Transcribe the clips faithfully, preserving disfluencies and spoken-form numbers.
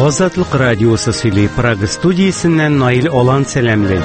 Азатлык радиосы сөйли Прага студиясеннән Наил Олан сәламлый.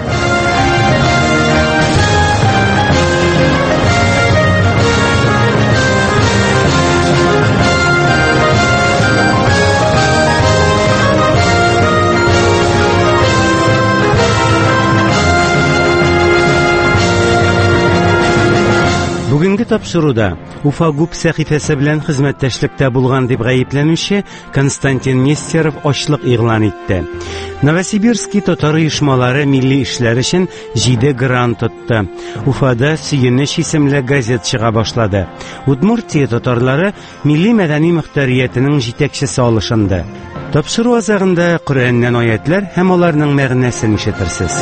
Бүгенге тапшыруда Уфа Губ сәхифәсе белән хезмәттәшлектә булган дип гаепләнүче Константин Нестеров ачлык игълан итте. Новосибирский татар оешмалары милли эшләр өчен җиде грант тотты. Уфада Сөенеч исемле газет чыга башлады. Удмуртия татарлары милли мәдәни мөхтәриятенең җитәкчесе алышынды. Тапшыру азагында Коръәннән аятлар һәм аларның мәгънәсен ишетерсез.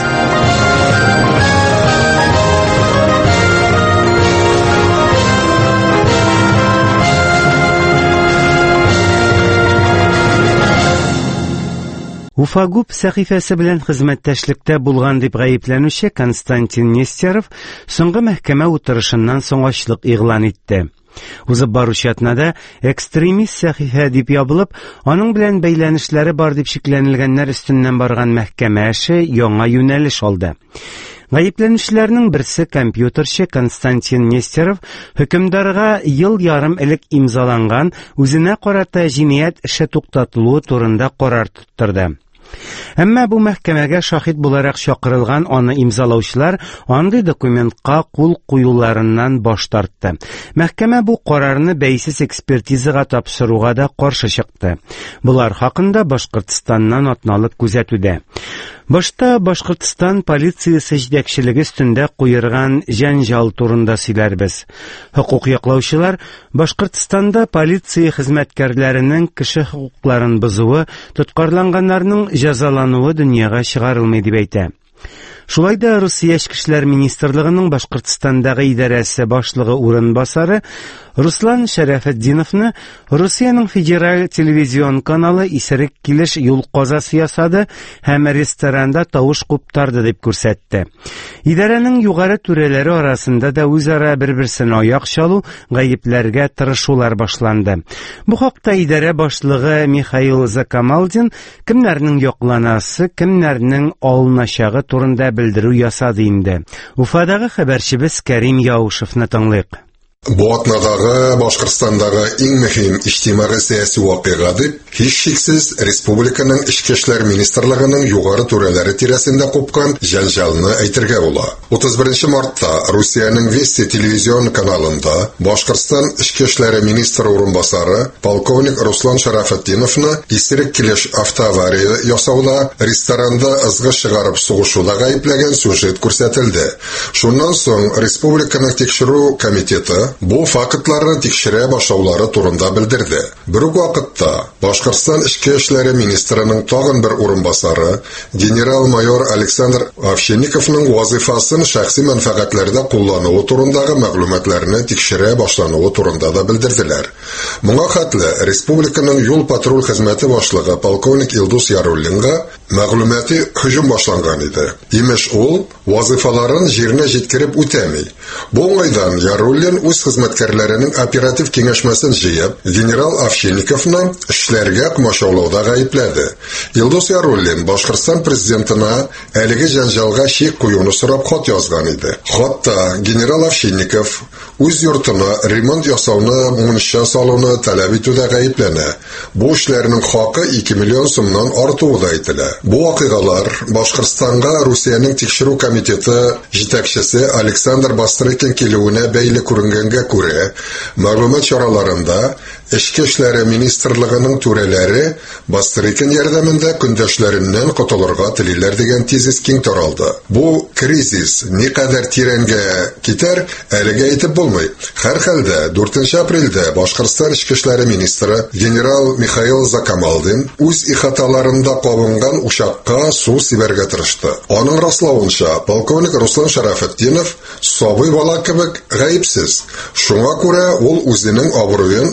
Уфа Губ сәхифәсе белән хезмәттәшлектә булган дип гаепләнүче Константин Нестеров соңгы мәхкәмә утырышыннан соң ачлык игълан итте. Узып баручы атнада экстремист сәхифә дип ябылып, аның белән бәйләнешләре бар дип шикләнелгәннәр өстеннән барган мәхкәмә эше яңа юнәлеш алды. Гаепләнүчеләрнең берсе компьютерчы Константин Нестеров хөкемдарга ел ярым элек имзаланган үзенә карата җинаять эше туктатылуы турында карар тоттырды. Әмма бу мәхкәмәгә шаһид буларак чакырылган аны имзалаучылар андый документка кул куюларыннан баш тартты. Мәхкәмә бу карарны бәйсез экспертизага тапшыруга да каршы чыкты. Булар хакында Башкортстаннан атналык күзәтүдә. Башта Башкортстан полициясе җитәкчелеге өстендә куерган җәнҗал турында сөйләрбез. Хукук яклаучылар Башкортстанда полиция хезмәткәрләренең кеше хукукларын бозуы, тоткарланганнарның җәзалануы дөньяга чыгарылмый дип әйтә. Шулай да Русия Эчке эшләр министрлыгының Башкортстандагы идарәсе башлыгы урынбасары Руслан Шәрәфетдиновны Русиянең федераль телевизион каналы исерек килеш юл казасы ясады һәм ресторанда тавыш куптарды дип күрсәтте. Идарәнең югары түрәләре арасында да үзара бер-берсен аяк чалу, гаепләргә тырышулар башланды. Бу хакта идарә башлыгы Михаил Закамалдин кемнәрнең якланасы, кемнәрнең алыначагы турында белдерү ясады инде. Уфадагы хәбәрчебез Кәрим Яушевны тыңлыйк. Бу атнадагы Башкортстандагы иң мөһим иҗтимагый сәяси вакыйга дип һичшиксез республиканың Эчке эшләр министрлыгының югары түрәләре тирәсендә купкан җәнҗалны әйтергә була. утыз беренче мартта Русиянең Вести телевизион каналында Башкортстан Эчке эшләр министры урынбасары полковник Руслан Шәрәфетдиновны исерек килеш автоавария ясауда, ресторанда ызгы чыгарып сугышуда гаепләгән сюжет күрсәтелде. Шуннан соң республиканың тикшерү комитеты бу фактларны тикшерә башлаулары турында белдерде. Бер үк вакытта Башкортстан Эчке эшләр министрының тагын бер урынбасары генерал-майор Александр Овчинниковның вазифасын шәхси мәнфәгатьләрдә куллануы турындагы мәгълүматларны тикшерә башлануы турында да белдерделәр. Моңа хәтле республиканың юл патруль хезмәте башлыгы полковник Илдус Яруллинга мәгълүмати һөҗүм башланган иде. Имеш ул вазифаларын җиренә җиткереп үтәми. Бу уңайдан Яруллин үз хезмәткәрләренең оператив киңәшмәсен җыеп, генерал Овчинниковны эшләргә комачаулауда гаепләде. Илдус Яруллин Башкортстан президентына әлеге җәнҗалга чик куюны сорап хат язган иде. Хатта генерал Овчинников үз йортына ремонт ясауны мунча салуны таләп итүдә гаепләнә. Бу эшләрнең хакы ике миллион сумнан артуы да әйтелә. Бу вакыйгалар Башкортстанга Русиянең тикшерү комитеты җитәкчесе Александр Бастрыкин килүенә бәйле күренгәнгә күрә, мәгълүмат чараларында Эчке эшләр министрлыгының түрәләре Бастрыкин ярдәмендә көндәшләреннән котылырга телиләр дигән тезис киң таралды. Бу кризис никадәр тирәнгә китәр, әлегә әйтеп булмый. Һәрхәлдә дүртенче апрельдә Башкортстан Эчке эшләр министры генерал Михаил Закамалдин үз ихаталарында кабынган учакка су сибәргә тырышты. Аның раславынча, полковник Руслан Шәрәфетдинов сабый бала кебек гаепсез. Шуңа күрә ул үзенең абруен мәхкәмә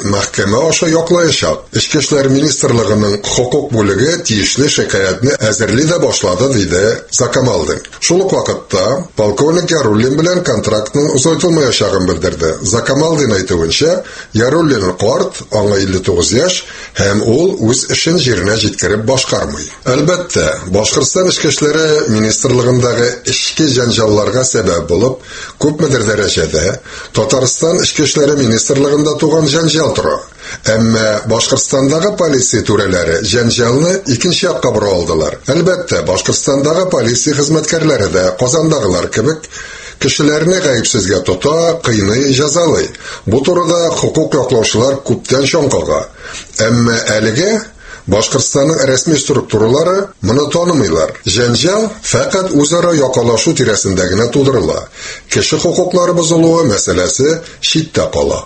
мәхкәмә аша яклаячак. Ички эшләр министрлыгының хокук бүлеге тиешле шикаятны әзерли дә башлады, диде Закамалдин. Шул ук вакытта полковник Яруллин белән контрактның озайтылмаячагын белдерде. Закамалдин әйтүенчә, Яруллин карт, аңа илле тугыз яшь, һәм ул үз эшен җиренә җиткереп башкармый. Әлбәттә, Башкортстан ички эшләре министрлыгындагы ички җанҗалларга сәбәп булып, күпмедер дәрәҗәдә Татарстан ички эшләре министрлыгында туган җанҗал тора. Әмма Башкортстандагы полиция түрәләре җанҗалны икенче якка бора алдылар. Әлбәттә, Башкортстандагы полиция хезмәткәрләре дә Казандагылар кебек кешеләрне гаепсезгә тота, кыйный, җәзалый. Бу турыда хукук яклаучылар күптән шаңкыга. Әмма әлегә Башкортстанның рәсми структуралары моны танымыйлар. Җанҗал фақат үзара якалашу тирәсендә генә тудырыла. Кеше хукуклары бозылуы мәсьәләсе читтә кала.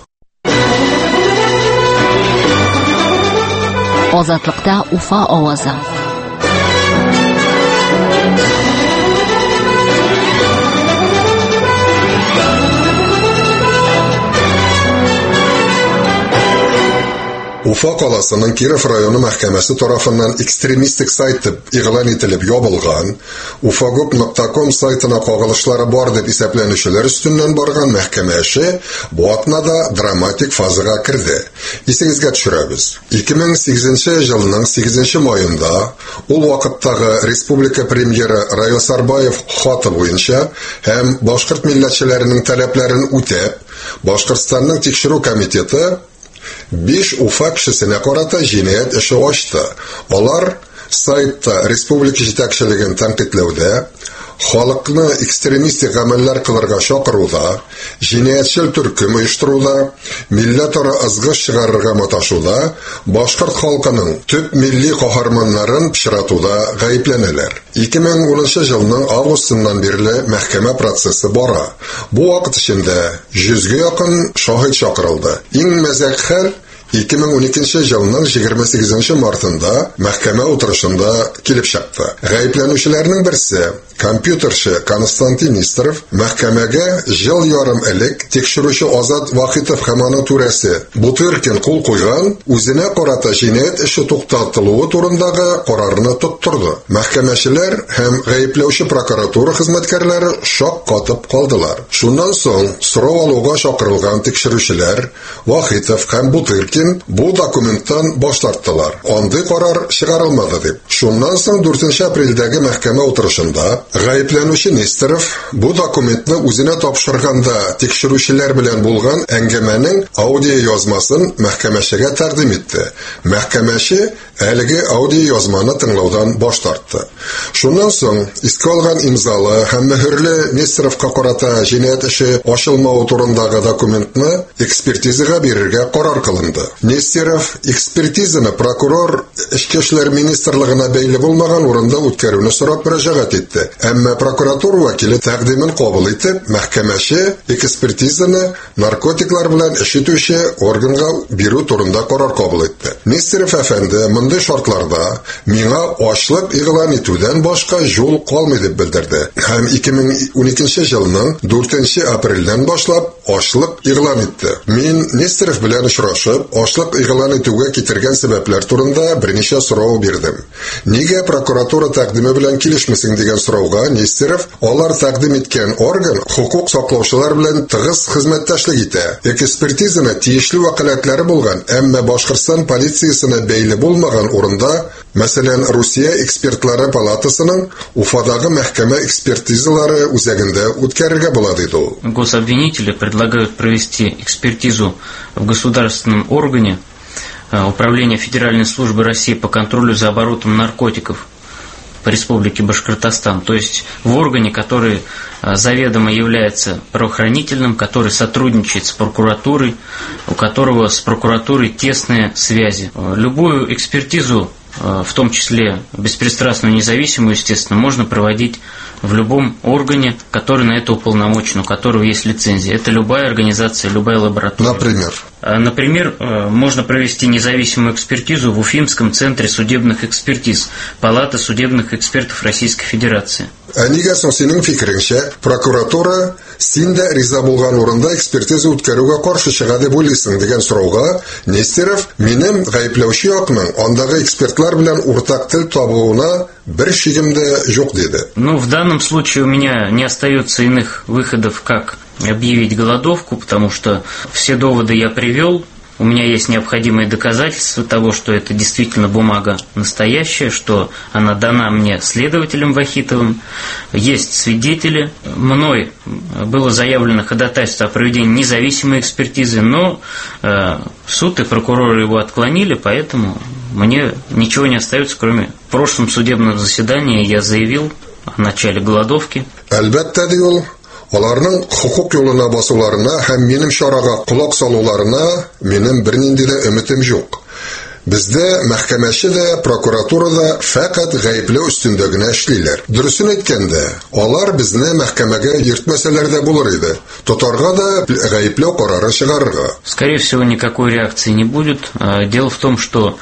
Азатлыкта Уфа авазы. Уфа каласының Киров районы мәхкәмәсе тарафыннан экстремистик сайт дип игълан ителеп ябылган, уфагуп нокта ком сайтына кагылышлары бар дип исәпләнүчеләр өстеннән барган мәхкәмә эше бу атнада драматик фазага кирде. Исегезгә төшерәбез. ике мең сигезенче елның сигезенче маенда ул вакыттагы республика премьеры Райос Арбаев хаты буенча һәм башкорт милләтчеләренең таләпләрен үтәп, Башкортстанның тикшерү комитеты биш Уфа кешесенә карата җинаять эше ачты. Алар сайтта республика җитәкчелеген тәнкыйтьләүдә, халыкны экстремистик гамәлләр кылырга чакыруда, җинаятьчел төркем оештыруда, милләтара ызгыш чыгарырга маташуда, башкорт халкының төп милли каһарманнарын пычратуда гаепләнәләр. ике мең унынчы елның августыннан бирле мәхкәмә процессы бара. Бу вакыт эчендә йөзгә якын шаһид чакырылды. Иң мәзәк хәл ике мең уникенче елның егерме сигезенче мартында мәхкәмә утырышында килеп чыкты. Гаепләнүчеләрнең берсе, компьютерчы Константин Нестеров, мәхкәмәгә ел ярым элек тикшерүче Азат Вахитов һәм аның түрәсе Бутыркин кул куйган үзенә карата җинаять эше туктатылуы турындагы карарны тоттырды. Мәхкәмәчеләр һәм гаепләүче прокуратура хезмәткәрләре шок катып калдылар. Шуннан соң сорау алуга чакырылган тикшерүчеләр Вахитов һәм Бутыркин бу документтан баш тарттылар. Андый карар чыгарылмады дип. Шуннан соң дүртенче апрельдәге мәхкәмә утырышында гаепләнүче Нестеров бу документны үзенә тапшырганда тикшерүчеләр белән булган әңгәмәнең аудио язмасын мәхкәмәчегә тәкъдим итте. Мәхкәмәче әлеге аудио язманы тыңлаудан баш тартты. Шуннан соң искә алган имзалы һәм мөһерле Нестеровка карата җинаять эше ачылмау турындагы документны экспертизага бирергә карар кылынды. Нестеров экспертизаны прокурор Ички эшләр министрлыгына бәйле булмаган урында үткәрүне сорап мөрәҗәгать итте. Әмма прокуратура вәкиле тәкъдимен кабул итеп, мәхкәмәче экспертизаны наркотиклар белән эш итүче органга бирү турында карар кабул итте. Нестеров әфәнде, мондый шартларда миңа ачлык игълан итүдән башка юл калмый дип белдерде. Һәм ике мең уникенче елның дүртенче апрельдән башлап ачлык игълан итте. Мин Нестеров белән очрашып, ачлык игълан итүгә китергән сәбәпләр турында берничә сорау бирдем. Нигә прокуратура тәкъдиме белән килешмисең дигән сорауга Нестеров, алар тәкъдим иткән орган хукук саклаучылар белән тыгыз хезмәттәшлек итә. Экспертизаны тиешле вәкаләтләре булган, әмма Башкортстан полициясенә бәйле булмаган урында, мәсәлән, Русия экспертлары палатасының Уфадагы мәхкәмә экспертизалары үзәгендә үткәрергә була диде ул. Гособвинители предлагают провести экспертизу в государственном органе Управления Федеральной службы России по контролю за оборотом наркотиков по Республике Башкортостан, то есть в органе, который заведомо является правоохранительным, который сотрудничает с прокуратурой, у которого с прокуратурой тесные связи. Любую экспертизу, в том числе беспристрастную, независимую, естественно, можно проводить в любом органе, который на это уполномочен, у которого есть лицензия. Это любая организация, любая лаборатория. Например? Например, можно провести независимую экспертизу в Уфимском центре судебных экспертиз, Палата судебных экспертов Российской Федерации. Ә нигә соң синең фикереңчә прокуратура Син дә риза булган урында экспертиза үткәрүгә каршы чыга дип уйлыйсың дигән сорауга Нестеров минем гаепләүче якның андагы экспертлар белән уртак тел табуына бер шигем дә юк диде. Ну, в данном случае у меня не остается иных выходов, как объявить голодовку, потому что все доводы я привел. У меня есть необходимые доказательства того, что это действительно бумага настоящая, что она дана мне следователем Вахитовым. Есть свидетели. Мной было заявлено ходатайство о проведении независимой экспертизы, но э, суд и прокуроры его отклонили, поэтому мне ничего не остается, кроме в прошлом судебном заседании я заявил о начале голодовки. Аларның хукук юлына басуларына һәм минем шарага кулак салуларына минем бернинди дә өметем юк. Бездә мәхкәмәче дә, прокуратура да фақат гаепләү өстендә генә эшлиләр. Дөресен әйткәндә, алар безне мәхкәмәгә йөртмәсәләр дә булыр иде. Тотарга да гаепләү карары чыгарырга. Скорее всего, никакой реакции не будет. Дело в том, что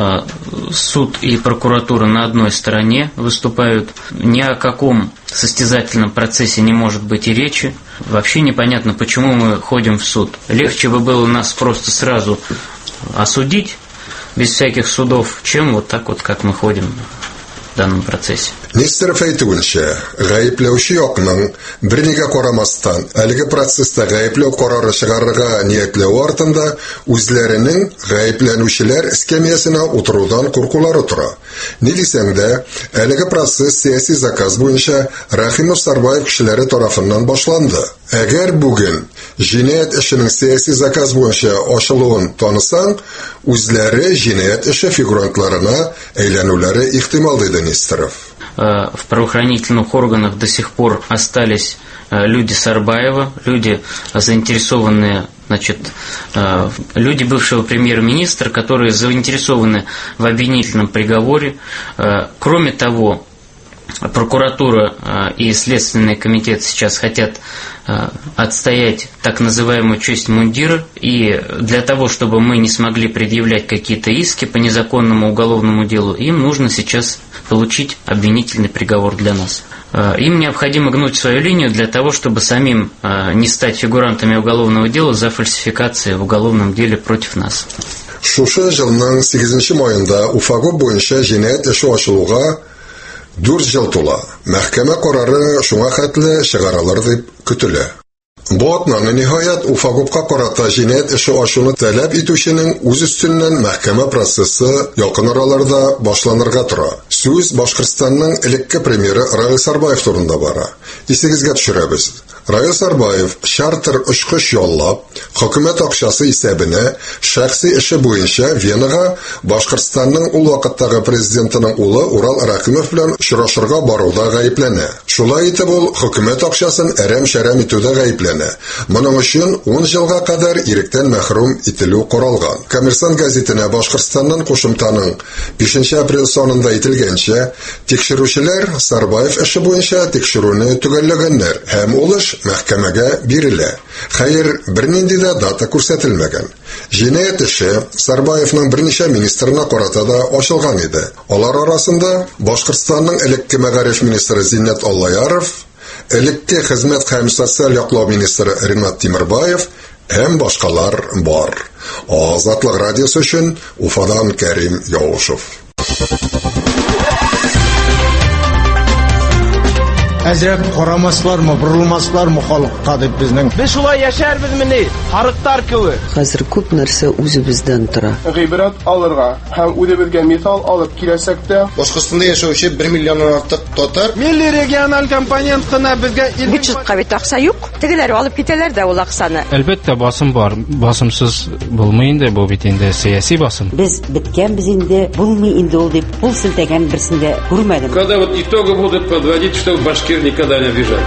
суд и прокуратура на одной стороне выступают. Ни о каком состязательном процессе не может быть и речи. Вообще непонятно, почему мы ходим в суд. Легче бы было нас просто сразу осудить без всяких судов, чем вот так вот, как мы ходим в данном процессе. Нестеров әйтүенчә, гаепләүче якның бернигә карамастан, әлеге процесста гаепләү карары чыгарырга ниятләү артында үзләренең гаепләнүчеләр эскәмиясенә утырудан куркулары тора. Ни дисәң дә, әлеге процесс сәяси заказ буенча Рахимов Сарбаев кешеләре тарафыннан башланды. Әгәр бүген җинаять эшенең сәяси заказ буенча ачылуын танысаң, үзләре җинаять эше фигурантларына әйләнүләре ихтимал диде Нестеров. В правоохранительных органах до сих пор остались люди Сарбаева, люди заинтересованные, значит, люди бывшего премьер-министра, которые заинтересованы в обвинительном приговоре. Кроме того, прокуратура и Следственный комитет сейчас хотят отстоять так называемую честь мундира, и для того, чтобы мы не смогли предъявлять какие-то иски по незаконному уголовному делу, им нужно сейчас получить обвинительный приговор для нас. Им необходимо гнуть свою линию для того, чтобы самим не стать фигурантами уголовного дела за фальсификации в уголовном деле против нас. Шушы жылның сигезенче майында Уфагу буенча җинаять эше ачылуга дүрт ел тула. Мәхкәмә карары шуңа хәтле чыгаралар дип көтелә. Бу атнаны ниһаять Уфагубка карата җинаять эше ачуны таләп итүченең үз өстеннән мәхкәмә процессы якын араларда башланырга тора. Сүз Башкортстанның элекке премьеры Раил Сарбаев турында бара. Исегезгә төшерәбез. Раил Сарбаев чартер очкыч яллап, хөкүмәт акчасы исәбенә шәхси эше буенча Венага Башкортстанның ул вакыттагы президентының улы Урал Рахимов белән очрашырга баруда гаепләнә. Шулай итеп ул хөкүмәт акчасын әрәм-шәрәм итүдә гаепләнә. Моның өчен ун елга кадәр иректән мәхрүм ителү каралган. Коммерсант газетына Башкортстанның кушымтаның бишенче апрель санында әйтелгәнчә, тикшерүчеләр Сарбаев эше буенча тикшерүне төгәлләгәннәр һәм ул эш мәхкәмәгә бирелә. Хәер, бернинди дә дата күрсәтелмәгән. Җинаять эше Сарбаевның берничә министрына карата да ачылган иде. Алар арасында Башкортстанның элекке мәгариф министры Зиннәт Аллаяров, элекке хезмәт һәм социаль яклау министры Ринат Тимербаев һәм башкалар бар. Азатлык радиосы өчен Уфадан Кәрим Яушев. Әзрәк карамаслармы, бурылмаслармы халыкка дип безнең. Без шулай яшәрбезмени? Харыктар кебек. Хәзер күп нәрсә үзебездән тора. Гыйбрат алырга һәм үзебезгә мисал алып киләсәк тә, Башкортстанда яшәүче бер миллионнан артык татар милли региональ компонент кына безгә бюджетка бит акча юк. Тегеләр алып китәләр дә ул акчаны. Әлбәттә басым бар. Басымсыз булмый инде, бу бит инде сәяси басым. Без биткәнбез инде, булмый инде ул дип кул селтәгән берсендә күрмәдем. Когда вот итоги будут подводить, что башкир никогда не обижали.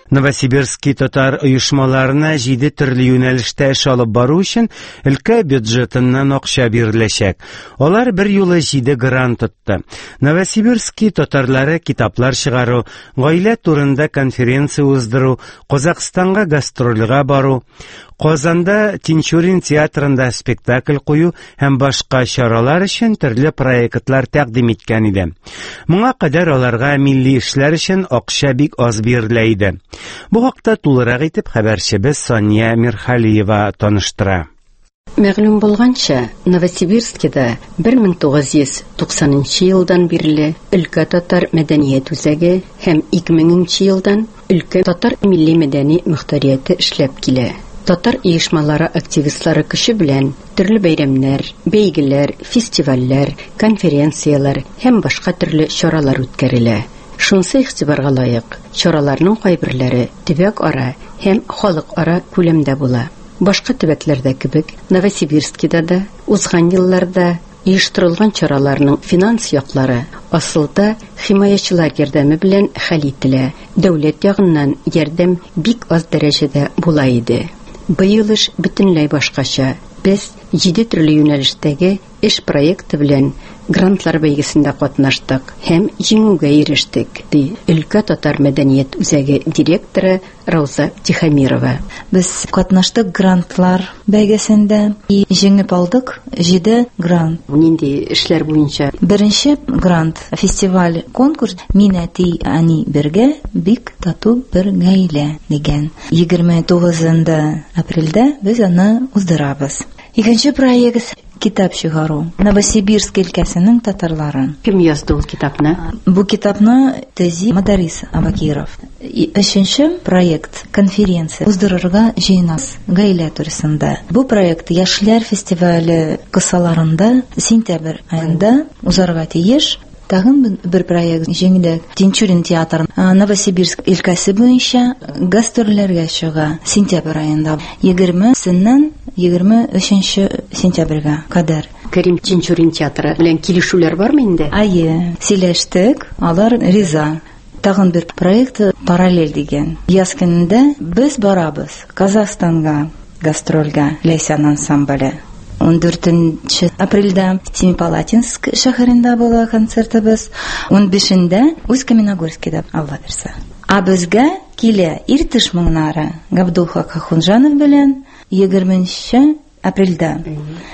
Новосибирский татар оешмаларына җиде төрле юнәлештә эш алып бару өчен өлкә бюджетыннан акча биреләчәк. Алар бер юлы җиде грант тотты. Новосибирский татарлары китаплар чыгару, гаилә турында конференция уздыру, Казакъстанга гастрольгә бару, Казанда Тинчурин театрында спектакль кую һәм башка чаралар өчен төрле проектлар тәкъдим иткән иде. Моңа кадәр аларга милли эшләр өчен акча бик аз бирелә иде. Бу хакта тулырак итеп хәбәрчебез Соня Мирхалиева таныштыра. Мәгълүм булганча, Новосибирскида бер мең тугыз йөз туксанынчы елдан бирле өлкә татар мәдәният үзәге һәм ике меңенче елдан өлкә татар милли мәдәни мөхтәрияте эшләп килә. Татар оешмалары активистлары көче белән төрле бәйрәмнәр, бәйгеләр, фестивальләр, конференциялар һәм башка төрле чаралар үткәрелә. Шунысы игътибарга лаек, чараларның кайберләре төбәк ара һәм халык ара күләмдә була. Башка төбәкләрдә кебек, Новосибирскида да узган елларда оештырылган чараларның финанс яклары асылда химаячылар ярдәме белән хәл ителә. Дәүләт ягыннан ярдәм бик аз дәрәҗәдә була иде. Быел эш бөтенләй башкача. Без җиде төрле юнәлештәге эш проекты белән грантлар бәйгесендә катнаштык һәм җиңүгә ирештек, ди өлкә татар мәдәният үзәге директоры Рауза Тихомирова. Без катнаштык грантлар бәйгесендә и җиңеп алдык җиде грант. Нинди эшләр буенча? Беренче грант фестиваль конкурс Минати ани бергә бик тату бер гаилә дигән. егерме тугызынчы апрельдә без аны уздырабыз. Икенче проект китап чыгару. Новосибирск өлкәсенең татарларын. Кем язды ул китапны? Бу китапны Тези Мадарис Абакиров. Өченче проект конференция уздырырга җыенабыз гаилә турысында. Бу проект яшьләр фестивале кысаларында сентябрь аенда узарга тиеш. Тагын бер проект җиңде. Тинчурин театры Новосибирск өлкәсе буенча гастрольләргә чыга сентябрь аенда. егерменче егерме өченче сентябрьгә кадәр. Кәрим Тинчурин театры белән килешүләр бармы инде? Ае, сөйләштек, алар риза. Тагын бер проект параллель дигән. Яз көнендә без барабыз Казахстанга гастрольгә Лейсан ансамбле. он дүртенче апрельдә Семипалатинск шәһәрендә була концертыбыз. он бишендә Усть-Каменогорскида Алла берсә. А безгә килә Иртеш моңнары Габдулха Кахунжанов белән егерменче апрельдә.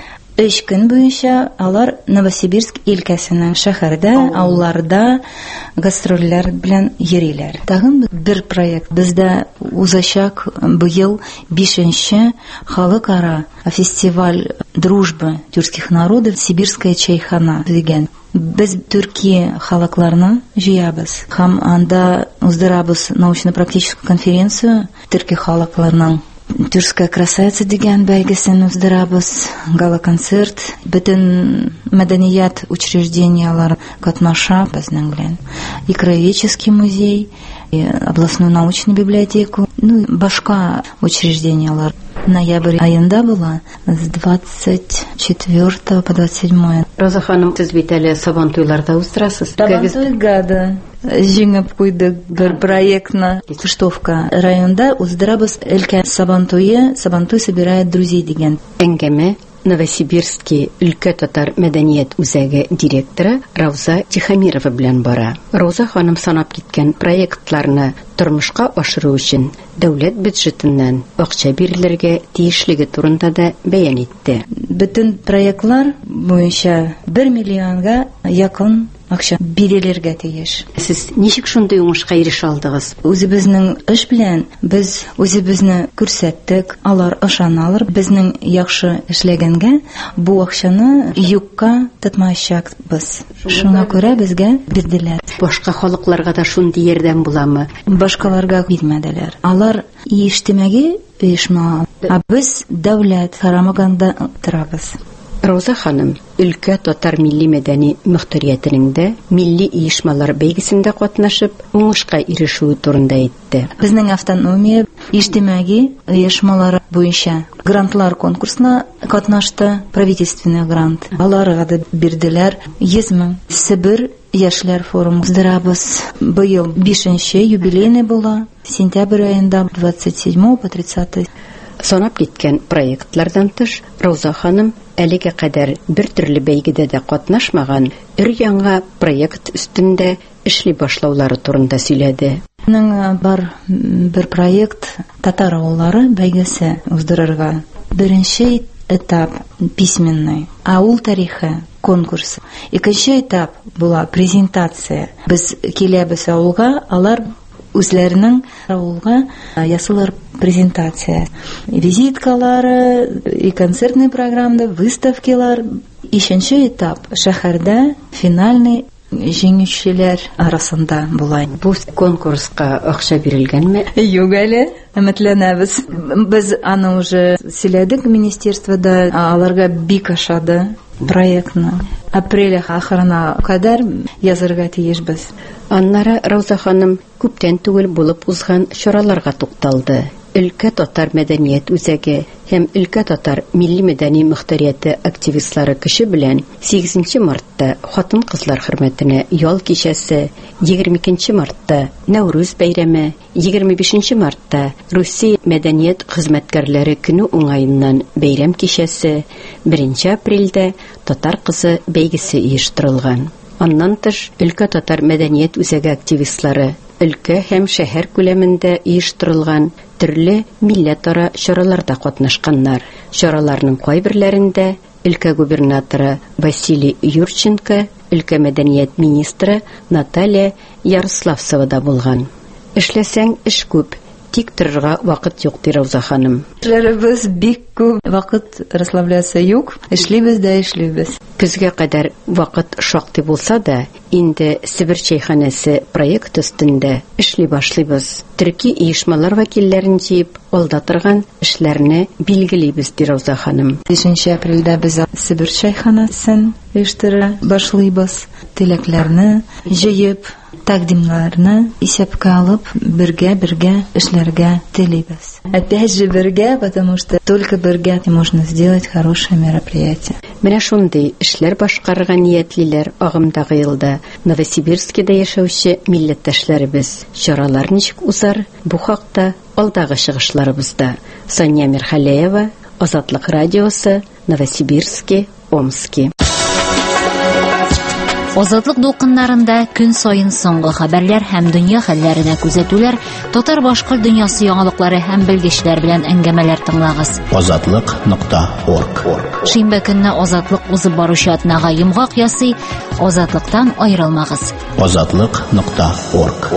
Өч көн буенча алар Новосибирск өлкәсенең шәһәрдә, ауларда гастрольләр белән йөриләр. Тагын бер проект бездә узачак быел бишенче халыкара фестиваль дружбы тюркских народов Сибирская чайхана дигән. Без Төркия халыкларны җыябыз һәм анда уздырабыз научно-практическую конференцию Төркия халыкларының Тюркская красавица дигән бәйгесен уздырабыз, гала-концерт, бөтен мәдәният учреждениялар катнаша безнең белән. И краеведческий музей, и областную научную библиотеку, ну башка учреждениялар. Ноябрь аенда була с двадцать четвёртого по двадцать седьмое. Роза ханым, сез бит әле Сабантуйларда уздырасыз. Сабантуйга да җиңеп куйдык бер проектны. Кыштовка районда уздырабыз өлкә Сабантуе, Сабантуй собирает друзей дигән. Әңгәмә Новосибирский өлкә татар мәдәният үзәге директоры Рауза Тихомирова белән бара. Роза ханым санап киткән проектларны тормышка ашыру өчен дәүләт бюджетыннан акча бирелергә тиешлеге турында да бәян итте. Бөтен проектлар буенча бер миллионга якын акча бирелергә тиеш. Сез ничек шундый уңышка ирешә алдыгыз? Үзебезнең эш белән без үзебезне күрсәттек, алар ышаналар. Безнең яхшы эшләгәнгә бу акчаны юкка тотмаячакбыз. Шуңа күрә безгә бирделәр. Башка халыкларга да шундый ярдәм буламы? Башкаларга бирмәделәр. Алар иҗтимагый оешма, а без дәүләт карамаганда торабыз. Роза ханым, өлкә татар милли мәдәни мөхтәриятенең дә милли оешмалар бәйгесендә катнашып, уңышка ирешүе турында әйтте. Безнең автономия иҗтимагый оешмалары буенча грантлар конкурсына катнашты, правительственный грант. Аларга да бирделәр йөз мең. Себер яшьләр форумы уздырабыз. Быел бишенче юбилейный була. Сентябрь аенда двадцать седьмого по тридцатый. Санап киткән проектлардан тыш, Рауза ханым әлегә кадәр бер төрле бәйгедә дә катнашмаган, өр-яңа проект өстендә эшли башлаулары турында сөйләде. Менің бар бер проект татар авыллары бәйгесе уздырырга. Беренче этап письменный, авыл тарихы конкурсы. Икенче этап була презентация. Без киләбез авылга, алар үзләренең авылга ясалар презентация. Визиткалары, и концертный программда, выставкалар. Икенче этап шәһәрдә финальный җиңүчеләр арасында була. Бу конкурска акча бирелгәнме? Юк әле, өметләнәбез. Без аны уже сөйләдек министерствода, аларга бик ошады проектны. Апрель ахырына кадәр язырга тиешбез. Аннары Рауза ханым күптән түгел булып узган чараларга тукталды. Өлкә татар мәдәният үзәге һәм Өлкә татар милли мәдәни мөхтәрияте активистлары кеше белән сигезенче мартта хатын-кызлар хөрмәтенә ял кичәсе, егерме икенче мартта Нәүрүз бәйрәме, егерме бишенче мартта Русия мәдәният хезмәткәрләре көне уңаеннан бәйрәм кичәсе, беренче апрельдә татар кызы бәйгесе оештырылган. Аннан тыш Өлкә татар мәдәният үзәге активистлары өлкә һәм шәһәр күләмендә оештырылган төрле милләтара чараларда катнашканнар. Чараларның кайберләрендә өлкә губернаторы Василий Юрченко, өлкә мәдәният министры Наталья Ярославцева да булган. Эшләсәң эш күп, тик торырга вакыт юк, ди Рауза ханым. Эшләребез бик күп, вакыт расслабляться юк, эшлибез дә эшлибез. Көзгә кадәр вакыт шактый булса да, инде Себер чәйханәсе проект өстендә эшли башлыйбыз. Төрки оешмалар вәкилләрен җыеп, алда торган эшләрне билгелибез, ди Рауза ханым. бишенче апрельдә без Себер чәйханәсен оештыра башлыйбыз. Теләкләрне җыеп, тәкъдимнәрне исәпкә алып, бергә-бергә эшләргә телибез. Опять же бергә, потому что только бергә можно сделать хорошее мероприятие. Менә шундый эшләр башкарырга ниятлиләр агымдагы елда Новосибирскида яшәүче милләттәшләребез. Чаралар ничек узар? Бу хакта алдагы чыгышларыбызда. Сания Мирхалеева, Азатлык радиосы, Новосибирский, Омский. Азатлык дулкыннарында көн сайын соңгы хәбәрләр һәм дөнья хәлләренә күзәтүләр, татар башкорт дөньясы яңалыклары һәм белгечләр белән әңгәмәләр тыңлагыз. азатлык нокта орг. Шимбә көнне Азатлык узып баручы атнага йомгак ясый, Азатлыктан аерылмагыз. азатлык нокта орг.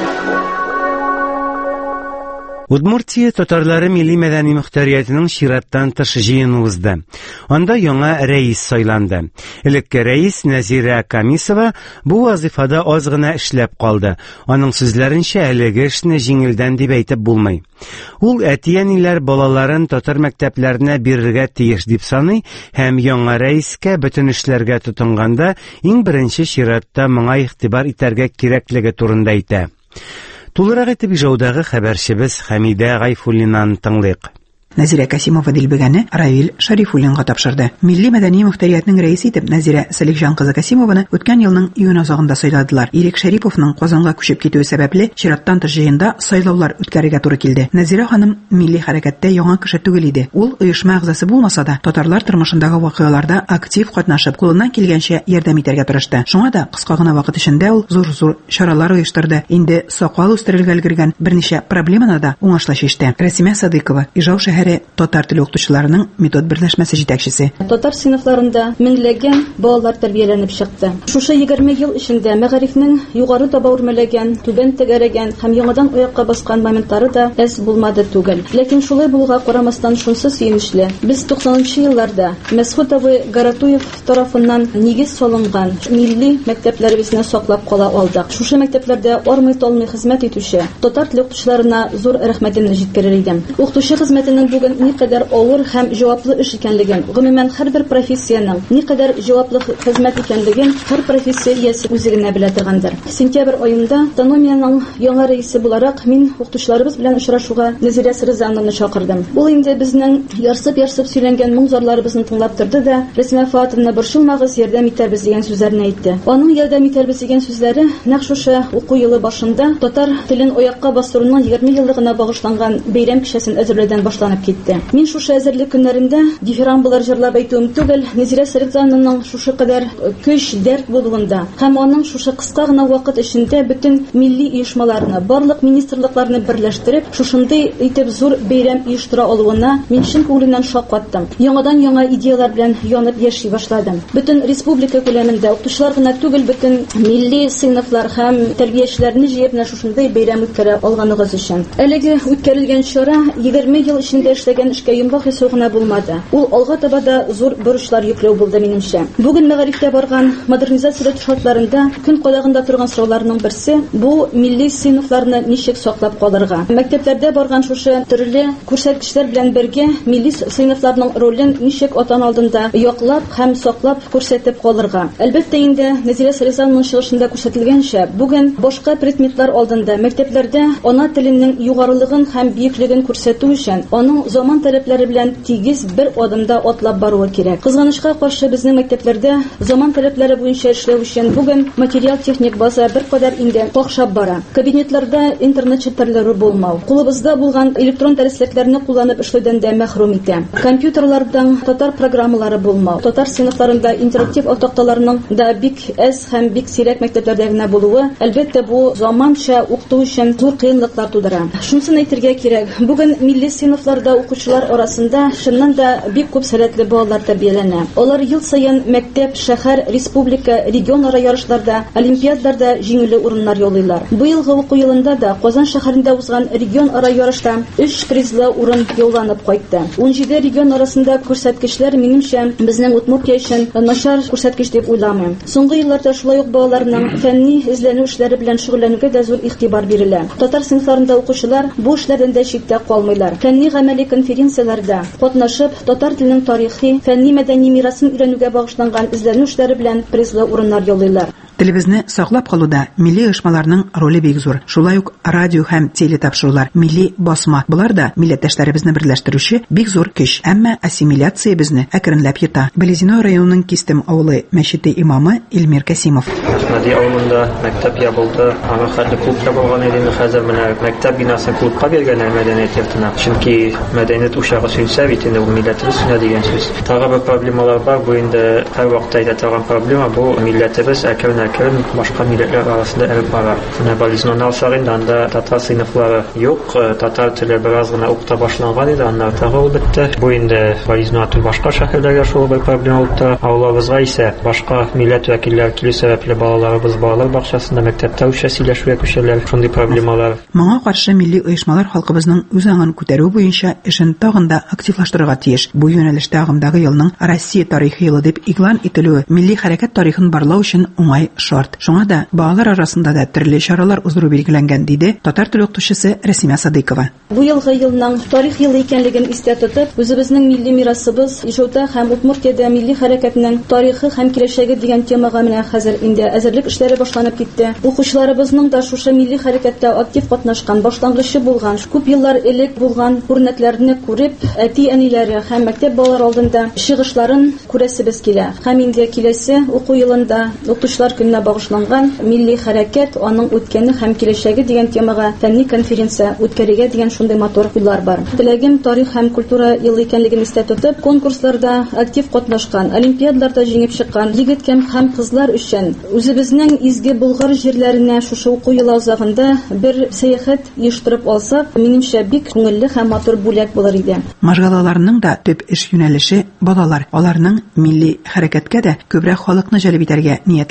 Удмуртия татарлары милли мәдәни мөхтәриятының чираттан тыш җыены узды. Анда яңа рәис сайланды. Элекке рәис Нәзирә Камисова бу вазифада аз гына эшләп калды. Аның сүзләренчә, әлеге эшне җиңелдән дип әйтеп булмый. Ул әти-әниләр балаларын татар мәктәпләренә бирергә тиеш дип саный һәм яңа рәискә бөтен эшләргә тотынганда иң беренче чиратта моңа игътибар итәргә кирәклеге турында әйтә. Тулырак итеп ижаудагы хәбәрчебез Хәмидә Гайфуллинаны тыңлыйк. Нәзирә Касимова дилбегәне Равил Шарифуллинга тапшырды. Милли мәдәни мөхтәриятның рәисе итеп Нәзирә Салихҗан кызы Касимованы үткән елның июнь азагында сайладылар. Ирек Шәриповның Казанга күчеп китүе сәбәпле чираттан тыш җыенда сайлаулар үткәрергә туры килде. Нәзирә ханым милли хәрәкәттә яңа кеше түгел иде. Ул оешма әгъзасы булмаса да, татарлар тормышындагы вакыйгаларда актив катнашып, кулыннан килгәнчә ярдәм итәргә тырышты. Шуңа да кыска гына вакыт эчендә ул зур-зур чаралар оештырды. Инде сакал үстерергә өлгергән берничә проблеманы да уңышлы чиште. Рәсимә Садыйкова, Ижау шәһәре татар теле укытучыларының метод берләшмәсе җитәкчесе. Татар сыйныфларында меңләгән балалар тәрбияләнеп чыкты. Шушы егерме ел эчендә мәгарифнең югары таба үрмәләгән, түбән тәгәрәгән һәм яңадан аякка баскан моментлары да әз булмады түгел. Ләкин шулай булуга карамастан шунсы сөенечле. Без туксанынчы елларда Мәсгуд абый Гаратуев тарафыннан нигез салынган милли мәктәпләребезне саклап кала алдык. Шушы мәктәпләрдә армый талмый хезмәт итүче татар теле укытучыларына зур рәхмәтемне җиткерер идем. Укытучы хезмәтенең бу бүген никадәр авыр һәм җаваплы эш икәнлеген, гомумән һәрбер профессиянең никадәр җаваплы хезмәт икәнлеген һәр профессия иясе үзе генә белә торгандыр. Сентябрь аенда автономиянең яңа рәисе буларак мин укытучыларыбыз белән очрашуга Назира Сәризановны чакырдым. Ул инде безнең ярсып-ярсып сөйләнгән моң-зарларыбызны тыңлап торды да, Рәсимә Фатовна, борчылмагыз, ярдәм итәрбез дигән сүзләрне әйтте. Аның ярдәм итәрбез дигән сүзләре нәкъ шушы уку елы башында татар телен аякка бастыруның егерме еллыгына багышланган бәйрәм кичәсен әзерләүдән башланып китте. Мин шушы әзерлек көннәрендә дифирамбалар җырлап әйтүем түгел, Назира Сәризановның шушы кадәр көч, дәрт булуында һәм аның шушы кыска гына вакыт эчендә бөтен милли оешмаларны, барлык министрлыкларны берләштереп, шушындый итеп зур бәйрәм оештыра алуына мин чын күңеленнән шаккаттым. Яңадан яңа идеялар белән янып яши башладым. Бөтен республика күләмендә укытучылар гына түгел, бөтен милли сыйныфлар һәм тәрбиячеләрне җыеп менә шушындый бәйрәм үткәрә алганыгыз өчен. Әлеге үткәрелгән чара егерме ел эчендә эшләгән эшкә йомбак ясау гына булмады. Ул алга таба да зур бурычлар йөкләү булды минемчә. Бүген мәгарифтә барган модернизация шартларында көн кадагында торган сорауларның берсе бу милли сыйныфларны ничек саклап калырга. Мәктәпләрдә барган шушы төрле күрсәткечләр белән бергә милли сыйныфларның ролен ничек атан алдында яклап һәм саклап күрсәтеп калырга. Әлбәттә инде Назира Сәризановның чыгышында күрсәтелгәнчә, бүген башка предметлар алдында мәктәпләрдә ана теленең югарылыгын һәм биеклеген күрсәтү өчен аның заман таләпләре белән тигез бер адымда атлап баруы кирәк. Кызганычка каршы безнең мәктәпләрдә заман таләпләре буенча эшләү өчен бүген материал техник база беркадәр инде какшап бара. Кабинетларда интернет челтәрләре булмау, кулыбызда булган электрон дәреслекләрне кулланып эшләүдән дә мәхрүм итә. Компьютерлардан татар программалары булмау, татар сыйныфларында интерактив автокталарның да бик әз һәм бик сирәк мәктәпләрдә генә булуы, әлбәттә бу заманча укыту өчен зур кыенлыклар тудыра. Шунысын әйтергә кирәк, бүген милли сыйныфларда укучылар арасында чыннан да бик күп сәләтле балалар тәрбияләнә. Алар ел саен мәктәп, шәһәр, республика, регион-ара ярышларда, олимпиададарда җиңүле урыннар яулыйлар. Бу елгы уку елында да Казан шәһәрендә узган регион-ара ярышта өч призлы урын яуланып кайтты. ун җиде регион арасында күрсәткечләр минемчә безнең Удмуртия өчен начар күрсәткеч дип уйламыйм. Соңгы елларда шулай ук балаларның фәнни эзләнү эшләре белән шөгыльләнүгә дә зур игътибар бирелә. Татар сыйныфларында укучылар бу эшләрдән дә читтә калмыйлар. Фәнни гамәли конференцияләрдә катнашып, татар теленең тарихи, фәнни-мәдәни мирасын өйрәнүгә багышланган эзләнү эшләре белән призлы урыннар яулыйлар. Телебезне саклап калуда милли оешмаларның роле бик зур. Шулай ук радио һәм телетапшырулар, милли басма. Булар да милләттәшләребезне берләштерүче бик зур көч. Әмма ассимиляция безне әкренләп йота. Белезино районының Кистем авылы мәчете имамы Илмир Касимов. Мәди авылында мәктәп ябылды. Аңа хәтле клуб ябылган иде. Хәзер менә мәктәп бинасын клубка биргән мәдәният йортына. Чөнки мәдәният ушагы сөйлсә бит инде ул милләтебез сүнә дигән сүз. Тагы бер проблемалар бар. Бу инде һәр вакытта әйтә торган проблема. Бу милләтебез әкрен Көн башка милләтләр арасында элеп бара. Менә Белезиноны алсак инде анда татар сыйныфлары юк, татар теле бераз гына укыта башланган иде, аннан тагы ул бетте. Бу инде Белезино түгел башка шәһәрләргә шул бер проблема булды. Авылыбызга исә башка милләт вәкилләре килү сәбәпле балаларыбыз балалар бакчасында, мәктәптә үчә сөйләшүгә күчәләр. Шундый проблемалар. Моңа каршы милли оешмалар халкыбызның үз аңын күтәрү буенча эшен тагын да активлаштырырга тиеш. Бу юнәлештә агымдагы елның Россия тарихи елы дип игълан ителүе милли хәрәкәт тарихын барлау өчен уңай шарт. Шуңа да балалар арасында да төрле чаралар уздыру билгеләнгән, диде татар теле укытучысы Рәсимә Садыйкова. Бу елгы елның тарих елы икәнлеген истә тотып, үзебезнең милли мирасыбыз, Ижауда һәм Удмуртиядә милли хәрәкәтнең тарихы һәм киләчәге дигән темага менә хәзер инде әзерлек эшләре башланып китте. Укучыларыбызның да шушы милли хәрәкәттә актив катнашкан, башлангычы булган, күп еллар элек булган күренекләрне күреп, әти-әниләре һәм мәктәп балалар алдында чыгышларын күрәсебез килә. Һәм инде киләсе уку елында укучылар көненә багышланган милли хәрәкәт, аның үткәне һәм киләчәге дигән темага фәнни конференция үткәрергә дигән шундый матур уйлар бар. Теләгем тарих һәм культура елы икәнлеген истә тотып, конкурсларда актив катнашкан, олимпиадаларда җиңеп чыккан егет һәм кызлар өчен үзебезнең изге Болгар җирләренә шушы уку елы азагында бер сәяхәт оештырып алсак, минемчә бик күңелле һәм матур бүләк булыр иде. Мажгалаларның да төп эш юнәлеше балалар. Аларның милли хәрәкәткә дә күбрәк халыкны җәлеп итәргә ниятләре.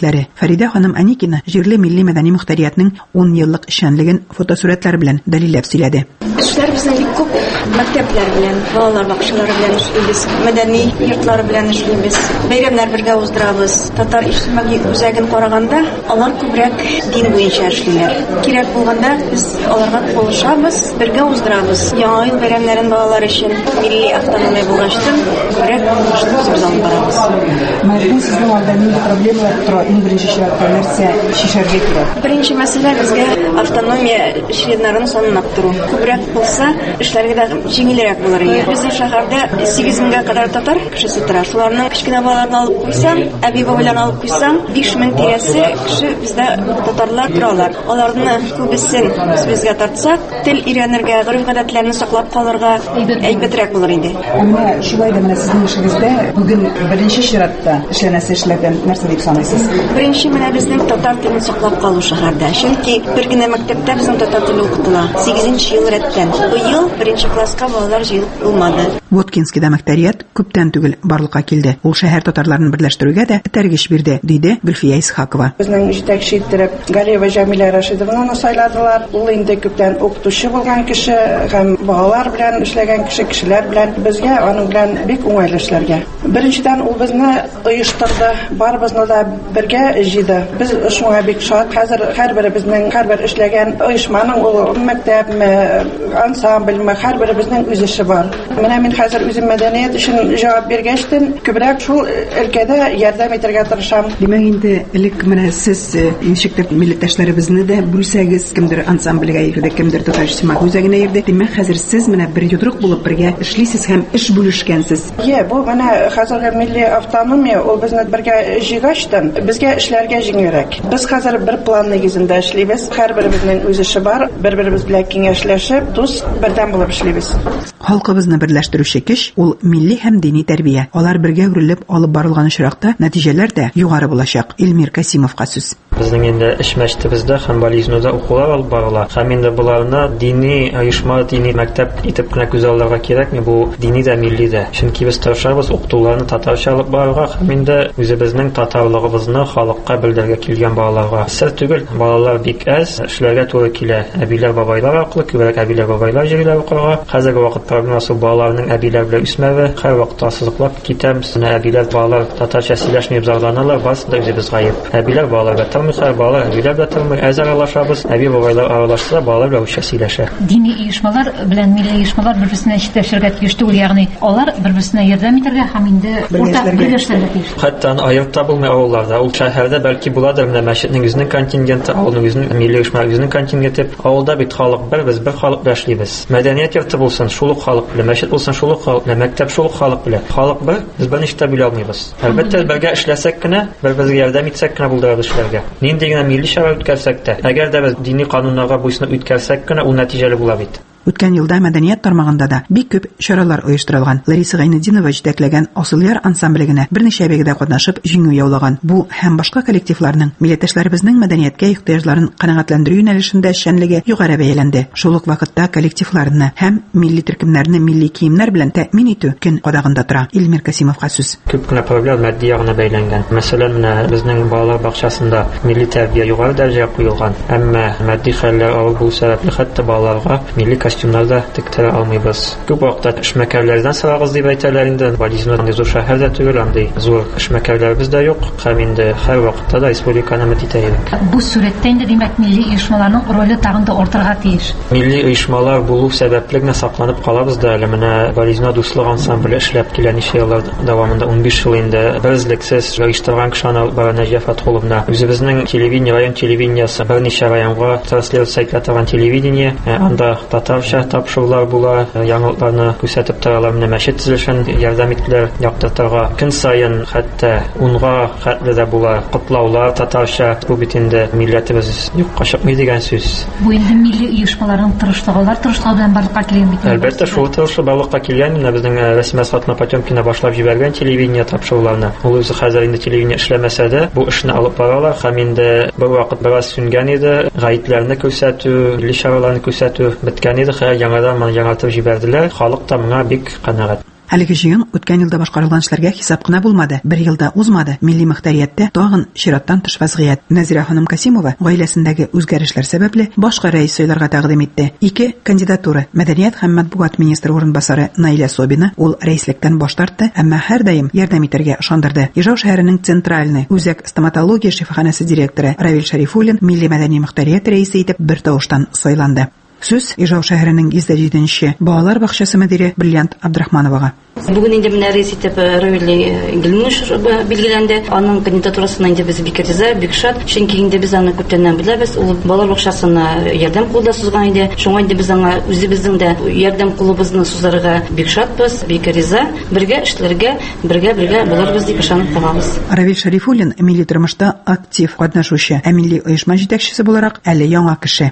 Фәрида ханым Аникина җирле милли мәдәни мөхтәриятның ун еллык эшчәнлеген фотосурәтләр белән дәлилләп сөйләде. Эшләр безнең бик күп мәктәпләр белән, балалар бакчалары белән эшлибез, мәдәни йортлар белән эшлибез. Бәйрәмнәр бергә уздырабыз. Татар иҗтимагый үзәген караганда, алар күбрәк дин буенча эшлиләр. Кирәк булганда без аларга булышабыз, бергә уздырабыз. Яңа ел бәйрәмнәрен балалар өчен милли автономия булгачтын, күбрәк эшлибез без алып барабыз. Мәгълүм сезнең алда нинди проблемалар тора, иң беренче чиратта нәрсә шишәргә кирәк? Беренче мәсьәлә безгә автономия членнарын санын арттыру. Күбрәк булса, эшләргә дә җиңелрәк булыр иде. Безнең шәһәрдә сигез меңгә кадәр татар кешесе тора. Шуларның кечкенә балаларны алып куйсам, әби-бабайларны алып куйсам, биш мең тирәсе кеше бездә татарлар торалар. Аларны күбесен безгә тартсак, тел өйрәнергә, гореф-гадәтләрне саклап калырга әйбәтрәк булыр иде. Менә шулай да менә сезнең эшегездә бүген беренче чиратта эшләнәсе эшләрдән нәрсә дип саныйсыз? Беренче менә безнең татар телен саклап калу шәһәрдә. Чөнки бер генә мәктәптә безнең татар теле укытыла. сигезенче ел рәттән. Быел беренче класска балалар җыелып булмады. Воткинскида мөхтәрият күптән түгел барлыкка килде. Ул шәһәр татарларын берләштерүгә дә этәргеч бирде, диде Гөлфия Исхакова. Безнең җитәкче иттереп Галиева Җәмилә Рашидовнаны сайладылар. Ул инде күптән укытучы булган кеше һәм балалар белән эшләгән кеше, кешеләр белән безгә аның белән бик уңайлы эшләргә. Беренчедән ул безне оештырды, барыбызны да бергә җыйды. Без шуңа бик шат. Хәзер һәрберебезнең һәрбер эшләгән оешманың ул мәктәпме, ансамбльме, һәрберебезнең үз эше бар. Менә мин хәзер үзем мәдәният өчен җавап биргәчтен, күбрәк шул өлкәдә ярдәм итәргә тырышам. Димәк инде элек менә сез ничектер милләттәшләребезне дә бүлсәгез, кемдер ансамбльгә йөрде, кемдер татар иҗтимагый үзәгенә йөрде. Димәк хәзер сез менә бер йодрык булып бергә эшлисез һәм эш бүлешкәнсез. Йә, бу менә хәзерге милли автономия ул безне бергә җыйгачтан безгә эшләргә җиңелрәк. Без хәзер бер план нигезендә эшлибез. Һәрберебезнең үз эше бар. Бер-беребез белән киңәшләшеп, дус бердәм булып эшлибез. Халкыбызны берләштерүче көч ул милли һәм дини тәрбия. Алар бергә үрелеп алып барылган очракта нәтиҗәләр дә югары булачак. Илмир Касимовка сүз. Безнең инде эш мәчетебездә һәм Болизнода укулар алып барыла. Һәм инде буларны дини оешма, дини мәктәп итеп кенә күз алырга кирәкме? Бу дини дә, милли дә. Чөнки без тырышабыз укытуларны татарча алып барырга һәм инде үзебезнең татарлыгыбызны халыкка белдерергә килгән балаларга. Сер түгел, балалар бик әз, эшләргә туры килә. Әбиләр, бабайлар аркылы күбрәк әбиләр, бабайлар җырлар укырга. Хәзерге вакыт проблемасы балаларның әбиләр белән үсмәве. Һәр вакытта сызыклап китәбез. Әбиләр, балалар татарча сөйләшмәеп зарланалар, барысы да үзебез гаеп. Әбиләр балаларга тормый, балалар әбиләр белән тормый. Әз аралашабыз, әби бабайлар аралашса, балалар белән үчә сөйләшә. Дини оешмалар белән милли оешмалар бер-берсенә читләшергә тиеш түгел, ягъни алар бер-берсенә ярдәм итәргә һәм инде уртак берләшергә тиеш. Хәтта аерып булмый авылларда. Ул шәһәрдә бәлки буладыр, менә мәчетнең үзенең контингенты, авылның үзенең милли оешмалар үзенең контингенты. Авылда бит халык бер, без бер халык белән эшлибез. Мәдәният йорты булсын, шул ук халык белән, мәчет булсын, шул ук халык белән, мәктәп шул ук халык белән. Халык бер, без бер ничә бөлә алмыйбыз. Әлбәттә, бергә эшләсәк кенә, бер-берегә ярдәм итсәк кенә булдырабыз эшләргә. Нинди генә милли чара үткәрсәк тә, әгәр дә без дини кануннарга буйсынып үткәрсәк кенә, ул нәтиҗәле була бит. Үткән елда мәдәният тармагында да бик күп чаралар оештырылган. Лариса Гайнетдинова җитәкләгән Асылъяр ансамблегенә берничә бәйгедә катнашып җиңү яулаган. Бу һәм башка коллективларның милләттәшләребезнең мәдәнияткә ихтыяҗларын канәгатьләндерү юнәлешендә эшчәнлеге югары бәяләнде. Шул ук вакытта коллективларны һәм милли төркемнәрне милли киемнәр белән тәэмин итү көн кадагында тора. Илмир Касимовка сүз. Күп кенә проблема матди ягына бәйләнгән. Мәсәлән, менә безнең балалар бакчасында милли тәрбия югары дәрәҗәгә куелган. Әмма матди хәлләр авыр булу сәбәпле хәтта балаларга милли костюмнар да тектә алмыйбыз. Күп вакытта эшмәкәрләрдән сорагыз дип әйтәләр инде. Болизнода зур шәһәрдә түгел, андый зур эшмәкәрләрбез дә юк. Һәм инде һәр вакытта да республиканы мөтитәйек. Бу сурәттә инде димәк милли оешмаларның роле тагын да артырга тиеш. Милли оешмалар булу сәбәпле генә сакланып калабыз да, әле менә Болизно дуслык ансамбле эшләп килә ничә еллар дәвамында, ун биш ел инде берзлексез оештырган кешәне алып бара Нәҗәф Фатхуловна. Үзебезнең телевидение, район телевидениесе берничә районга транслиация торган телевидение, анда татарча тапшырулар була, яңалыкларны күрсәтеп торалар, менә мәчет төзелешен ярдәм иттеләр яктыртырга. Көн саен хәтта унга хәтле дә була котлаулар татарча. Бу бит инде милләтебез юкка чыкмый дигән сүз. Бу инде милли оешмаларның тырышлыгылар тырышлыгы белән барлыкка килгән бит. Әлбәттә, шул тырышлык барлыкка килгән. Менә безнең Рәсимә Сатма Потемкина башлап җибәргән телевидение тапшыруларны. Ул үзе хәзер инде телевидение эшләмәсә дә, бу эшне алып баралар һәм инде бер вакыт бераз сүнгән иде. Гаетләрне күрсәтү, милли чараларны күрсәтү беткән иде. Хәзер яңадан моны яңартып җибәрделәр. Халык та моңа бик канәгать. Әлеге җыен үткән елда башкарылган эшләргә хисап кына булмады. Бер елда узмады. Милли мөхтәрияттә тагын чираттан тыш вазгыять. Назира ханым Касимова гаиләсендәге үзгәрешләр сәбәпле башка рәис сайларга тәкъдим итте. Ике кандидатура мәдәният һәм матбугат министры урынбасары Наиля Собина ул рәислектән баш тартты, әмма һәр даим ярдәм итәргә ышандырды. Ижау шәһәренең центральный үзәк стоматология шифаханәсе директоры Равил Шарифуллин милли мәдәни мөхтәрият рәисе итеп бер тавыштан сайланды. Сүз Ижау шәһәренең йөз җиденче балалар бакчасы мөдире Бриллиант Абдрахмановага. Бүген инде менә рәис итеп Равил Гөлнуш билгеләнде. Аның кандидатурасына инде без бик риза, бик шат. Чөнки инде без аны күптәннән беләбез. Ул балалар бакчасына ярдәм кулы сузган иде. Шуңа инде без аңа үзебезнең дә ярдәм кулыбызны сузарга бик шатбыз, бик риза. Бергә эшләргә, бергә-бергә булырбыз дип ышанып калабыз. Равил Шарифуллин милли тормышта актив катнашучы, ә милли оешма җитәкчесе буларак әле яңа кеше.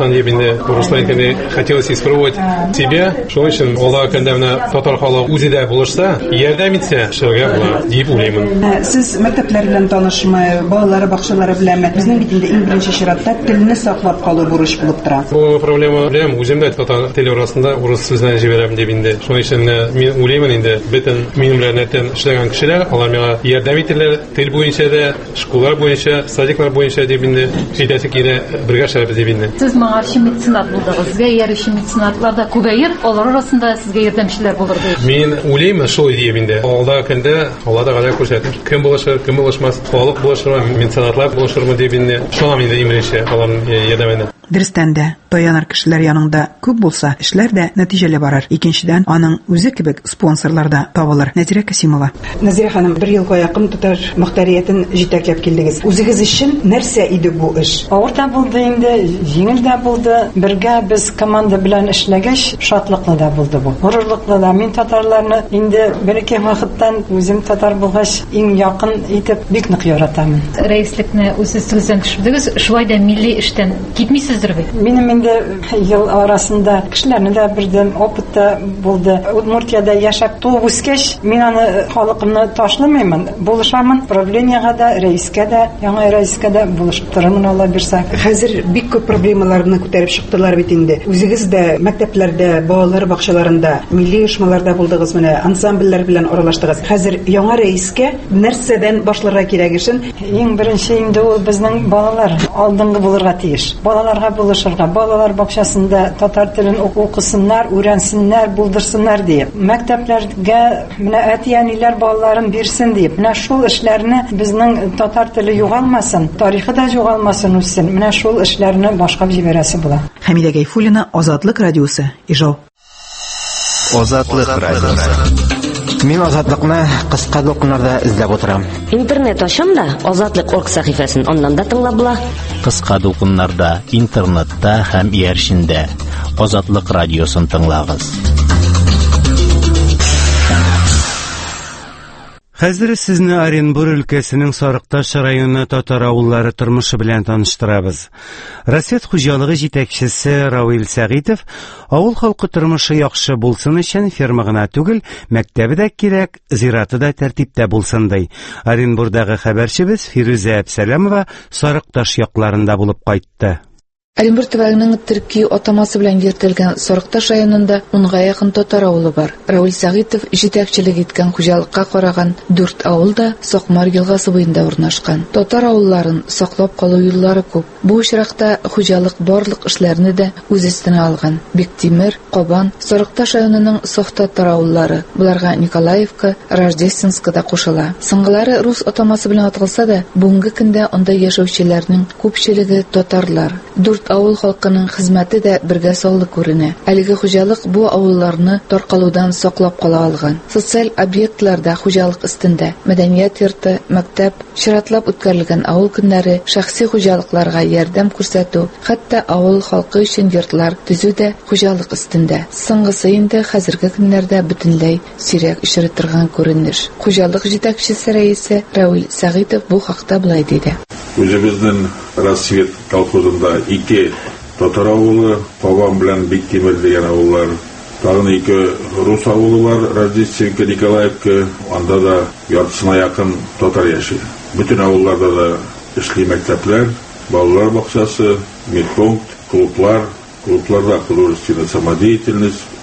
Хотелось испробовать себя, что очень Аллах кандамна татар халык үзидә булышса, ярдәм итсә, шулга була дип уйлыймын. Сез мәктәпләр белән танышмы, балалар бакчалары беләнме? Безнең бит инде иң беренче чиратта телне саклап калу бурыч булып тора. Бу проблема белән үзем дә татар теле арасында урыс сүзләрен җибәрәм дип инде. Шуның өчен мин уйлыймын инде, бөтен минем белән нәтен эшләгән кешеләр, алар миңа ярдәм итәләр, тел буенча да, школалар буенча, садиклар буенча дип инде, җитәсе килә, бергә эшләрбез дип инде. Сез моңа меценат булдыгыз. Сезгә ярышы меценатларда күбәер, алар арасында сезгә ярдәмчеләр булыр дип. Мин уйлыймын шул дип инде. Алда көндә Аллада гына күрсәтер. Кем булышыр, кем булышмас, халык булышырмы, меценатлар булышырмы дип инде. Шуңа инде имреше аларның ярдәменә. Дөрестән дә таяныр кешеләр янында күп булса, эшләр дә нәтиҗәле барыр. Икенчедән, аның үзе кебек спонсорлар да табылыр. Назира Касимова. Назира ханым, бер елга якын татар мөхтәриятен җитәкләп килдегез. Үзегез өчен нәрсә иде бу эш? Авырта булды инде, җиңел дә булды. Бергә без команда белән эшләгәч, шатлыклы да булды бу. Горурлыклы да. Мин татарларны инде бер-ике вакыттан үзем татар булгач, иң якын итеп бик нык яратам. Рәислекне үзегез төзән төшердегез, шулай да милли эштән китмисез. Минем инде ел арасында кешеләрне дә бердәм опытта булды. Удмуртиядә яшәп туып үскәч, мин аны халыкымны ташламыймын. Булышамын правлениягә дә, рәискә дә, яңа рәискә дә булышып торырмын, Алла бирсә. Хәзер бик күп проблемаларны күтәреп чыктылар бит инде. Үзегез дә мәктәпләрдә, балалар бакчаларында, милли оешмаларда булдыгыз, менә ансамбльләр белән аралаштыгыз. Хәзер яңа рәискә нәрсәдән башларга кирәк ишен? Иң беренче инде ул безнең балалар алдынгы булырга тиеш. Балаларга булышырга, балалар бакчасында татар телен укысыннар, үрәнсеннәр, булдырсыннар дип. Мәктәпләргә менә әти-әниләр балаларын бирсен дип. Менә шул эшләрне безнең татар теле югалмасын, тарихы да югалмасын үссен. Менә шул эшләрне башка җибәрәсе була. Хәмидә Гайфуллина, Азатлык радиосы, Ижау. Азатлык радиосы. Мин Азатлыкны кыска докумнарда эзләп утырам. Интернет ачам да Азатлык орг сәхифәсен аннан да тыңлап була. Кыска докумнарда, интернетта һәм ияршиндә Азатлык радиосын тыңлагыз. Хәзер сезне Оренбур өлкәсенең Сарыкташ районы татар авыллары тормышы белән таныштырабыз. Рассвет хуҗалыгы җитәкчесе Равил Сәгитов авыл халкы тормышы яхшы булсын өчен ферма гына түгел, мәктәбе дә кирәк, зираты да тәртиптә булсын ди. Оренбурдагы хәбәрчебез Фирүзә Әбсәләмова Сарыкташ якларында булып кайтты. Оренбур төбәгенең Төрки атамасы белән йөртелгән Сарыкташ районында унга якын татар авылы бар. Равил Сәгитов җитәкчелек иткән хуҗалыкка караган дүрт авыл да Сакмар елгасы буенда урнашкан. Татар авылларын саклап калу юллары күп. Бу очракта хуҗалык барлык эшләрне дә үз өстенә алган. Биктимер, Кабан, Сарыкташ районының саф татар авыллары. Буларга Николаевка, Рождественска да кушыла. Соңгылары рус атамасы белән аталса да, бүгенге көндә анда яшәүчеләрнең күпчелеге татарлар. Дүрт авыл халкының хезмәте дә бергә саллы күренә. Әлеге хуҗалык бу авылларны таркалудан саклап кала алган. Социаль объектларда хуҗалык өстендә мәдәният йорты, мәктәп, чиратлап үткәрелгән авыл көннәре, шәхси хуҗалыкларга ярдәм күрсәтү, хәтта авыл халкы өчен йортлар төзү дә хуҗалык өстендә. Соңгысы инде хәзерге көннәрдә бөтенләй сирәк очрый торган күренеш. Хуҗалык җитәкчесе рәисе Равил Сәгитов бу хакта булай диде. Үзебезнең Рассвет колхозында ике татар авылы, Кабан белән Биктимер дигән авыллар, тагын ике рус авылы бар, Рождественка, Николаевка, анда да яртысына якын татар яши. Bütün авылларда да эшли мәктәпләр, балалар бакчасы, медпункт, клублар, клубларда художественная самодеятельность,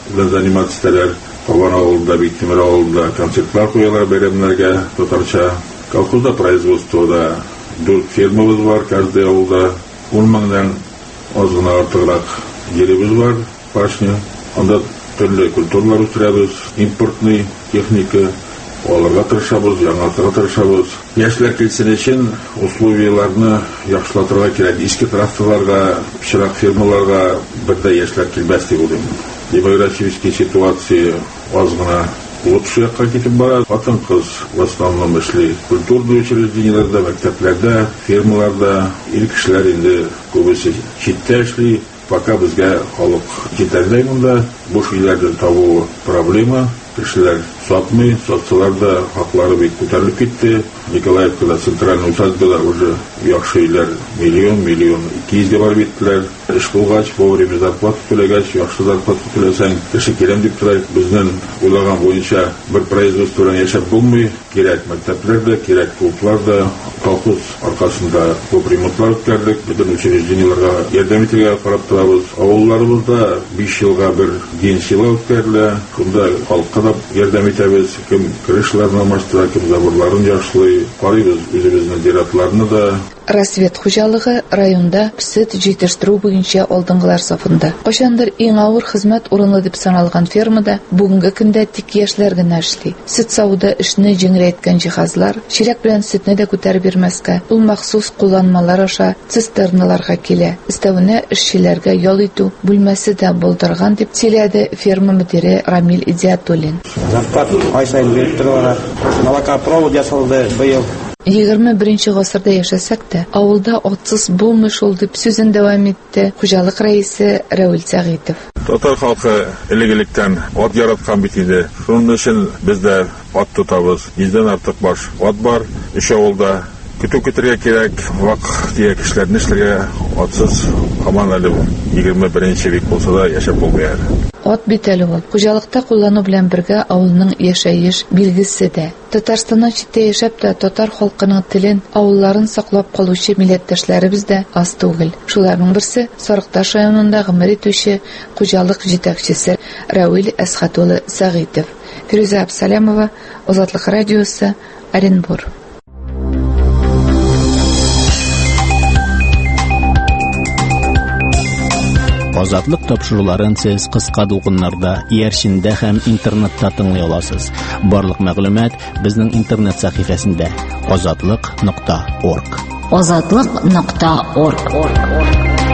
белән заниматься итәләр. Кабан авылында, Биктимер авылында концертлар куялар бәйрәмнәргә татарча. Колхозда, производствода дүрт фермабыз бар, каждый авылда он меңнән аз гына артыграк җиребез бар, пашня. Анда төрле культуралар үстерәбез, импортный техника, аларга тырышабыз, яңартырга тырышабыз. Яшьләр килсен өчен условияларны яхшылатырга кирәк. Иске тракторларга, пычрак фермаларга бердә яшьләр килбәс дип уйлыйм. Демографический ситуация аз гына лучше якка китеп бара. Хатын-кыз в основном эшли культурный учреждениеләрдә, мәктәпләрдә, фермаларда, ир кешеләр инде күбесе читтә эшли. Пока безгә халык җитәрләй монда, буш өйләрдән табу проблема. Кешеләр сатмый, сатсалар да хаклары бик күтәрелеп китте. Николаевкада, центральный усадьбада уже яхшы өйләр миллион, миллион ике йөзгә барып җиттеләр. Эш булгач, вовремя зарплата түләгәч, яхшы зарплата түләсәң, кеше келәм дип торай. Безнең уйлаган буенча бер производство белән яшәп булмый. Кирәк мәктәпләрдә, кирәк клубларда, колхоз аркасында күп ремонтлар үткәрдек. Бөтен учреждениеларга ярдәм итәргә карап торабыз. Авылларыбызда биш елга бер дин села үткәрелә. Шунда халыкка да ярдәм итәбез. Кем крышларны алмаштыра, кем заборларын яхшылый. Карыйбыз үзебезнең зиратларны да. Рассвет хуҗалыгы районда сөт җитештерү буенча алдынгылар сафында. Кайчандыр иң авыр хезмәт урыны дип саналган фермада бүгенге көндә тик яшьләр генә эшли. Сөт сауда эшне җиңеләйткән җиһазлар, чирәк белән сөтне дә күтәреп бирмәскә, ул махсус кулланмалар аша цистерналарга килә. Өстәвенә эшчеләргә ял итү бүлмәсе дә булдырган дип сөйләде ферма мөдире Рамил Идиатуллин. Зарплата ай сайын биреп торалар. Молокопровод ясалды быел. егерме беренче гасырда яшәсәк тә, авылда атсыз булмый шул дип сүзен дәвам итте хуҗалык рәисе Рәүил Сәгыйтов. Татар халкы элек-электән ат яраткан бит инде. Шуның өчен без дә ат тотабыз. Йөздән артык баш ат бар. Өч авылда көтү көтәргә кирәк, вак дия кешеләрне эшләргә атсыз һаман әле егерме беренче век булса да яшәп булмый әле. Ат бит әле ул. Хуҗалыкта куллану белән бергә авылның яшәеш билгесе дә. Татарстаннан читтә яшәп тә татар халкының телен, авылларын саклап калучы милләттәшләребез дә аз түгел. Шуларның берсе Сарыкташ районында гомер итүче хуҗалык җитәкчесе Рәүил Әсхәт улы Сәгыйтов. Фируза Абсалямова, Азатлык радиосы, Оренбур. Азатлык тапшыруларын сез кыска дулкыннарда, иярчиндә һәм интернетта тыңлый аласыз. Барлык мәгълүмат безнең интернет сәхифәсендә азатлык нокта орг. азатлык нокта орг.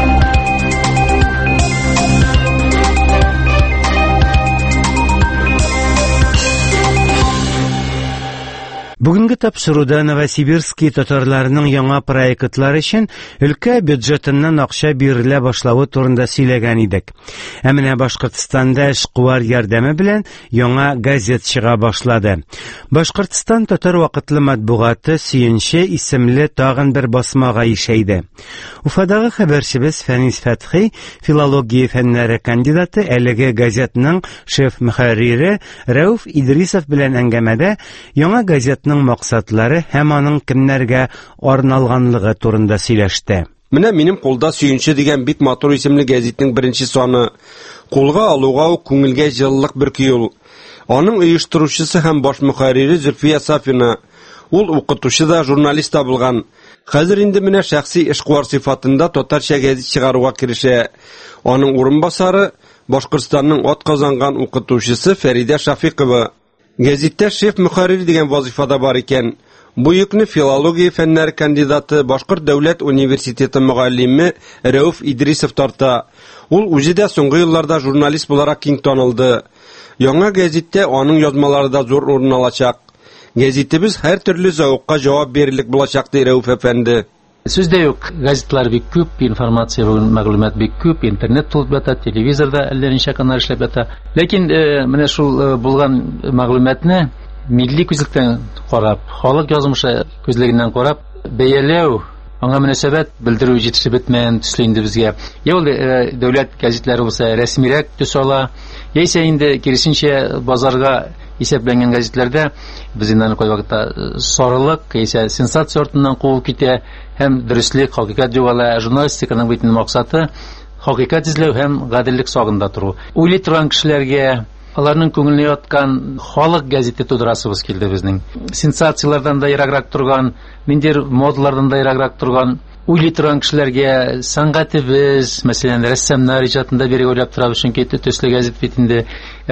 Бүгенге тапшыруда Новосибирский татарларының яңа проектлар өчен өлкә бюджетыннан акча бирелә башлавы турында сөйләгән идек. Ә менә Башкортстанда эшкуар ярдәме белән яңа газет чыга башлады. Башкортстан татар вакытлы матбугаты Сөенче исемле тагын бер басмага ишәйде. Уфадагы хәбәрчебез Фәнис Фәтхи, филология фәннәре кандидаты, әлеге газетның шеф мөхәррире Рәүф Идрисов белән әңгәмәдә яңа газетның максатлары һәм аның кемнәргә арналганлыгы турында сөйләште. Менә минем кулда Сөенче дигән бик матур исемле газетның беренче саны. Кулга алуга ук күңелгә җылылык бөрки ул. Аның оештыручысы һәм баш мөхәррире Зөлфия Сафина. Ул укытучы да, журналист та булган. Хәзер инде менә шәхси эшкуар сыйфатында татарча газет чыгаруга кирешә. Аның урынбасары Башкортстанның атказанган укытучысы Фәридә Шафикова. Газеттә шеф мөхәррир дигән вазифада бар икән. Бу йөкне филология фәннәре кандидаты, Башкорт дәүләт университеты мөгаллиме Рәүф Идрисов тарта. Ул үзе дә соңгы елларда журналист буларак киң танылды. Яңа газеттә аның язмалары да зур урын алачак. Газетебез һәр төрле зәвыкка җавап бирерлек булачак ди Рәүф әфәнде. Сүздә юк, газетлар бик күп, информация, мәгълүмат бик күп, интернет тулып ята, телевизорда әллә ничә канал эшләп ята. Ләкин э, менә шул э, булган мәгълүматны милли күзлектән карап, халык язмышы күзлегеннән карап, бәяләү, аңа мөнәсәбәт белдерү җитешеп бетмәгән төсле инде безгә. Я ул э, дәүләт газетлары булса рәсмирәк төс ала, яисә инде киресенчә базарга исәпләнгән газетләрдә без инде кай вакытта сарылык, яисә сенсация артыннан куып китә һәм дөрестлек, хакыйкать югала. Журналистиканың бит максаты хакыйкать эзләү һәм гаделлек сагында тору. Уйлый торган кешеләргә аларның күңеленә яткан халык гәзите тудырасыбыз килде безнең. Сенсациялардан да ераграк торган, ниндидер модалардан да ераграк торган уйлый торган кешеләргә сәнгатебез, мәсәлән, рәссамнар иҗатында бирә уйлап торабыз, чөнки төсле гәзит бит инде.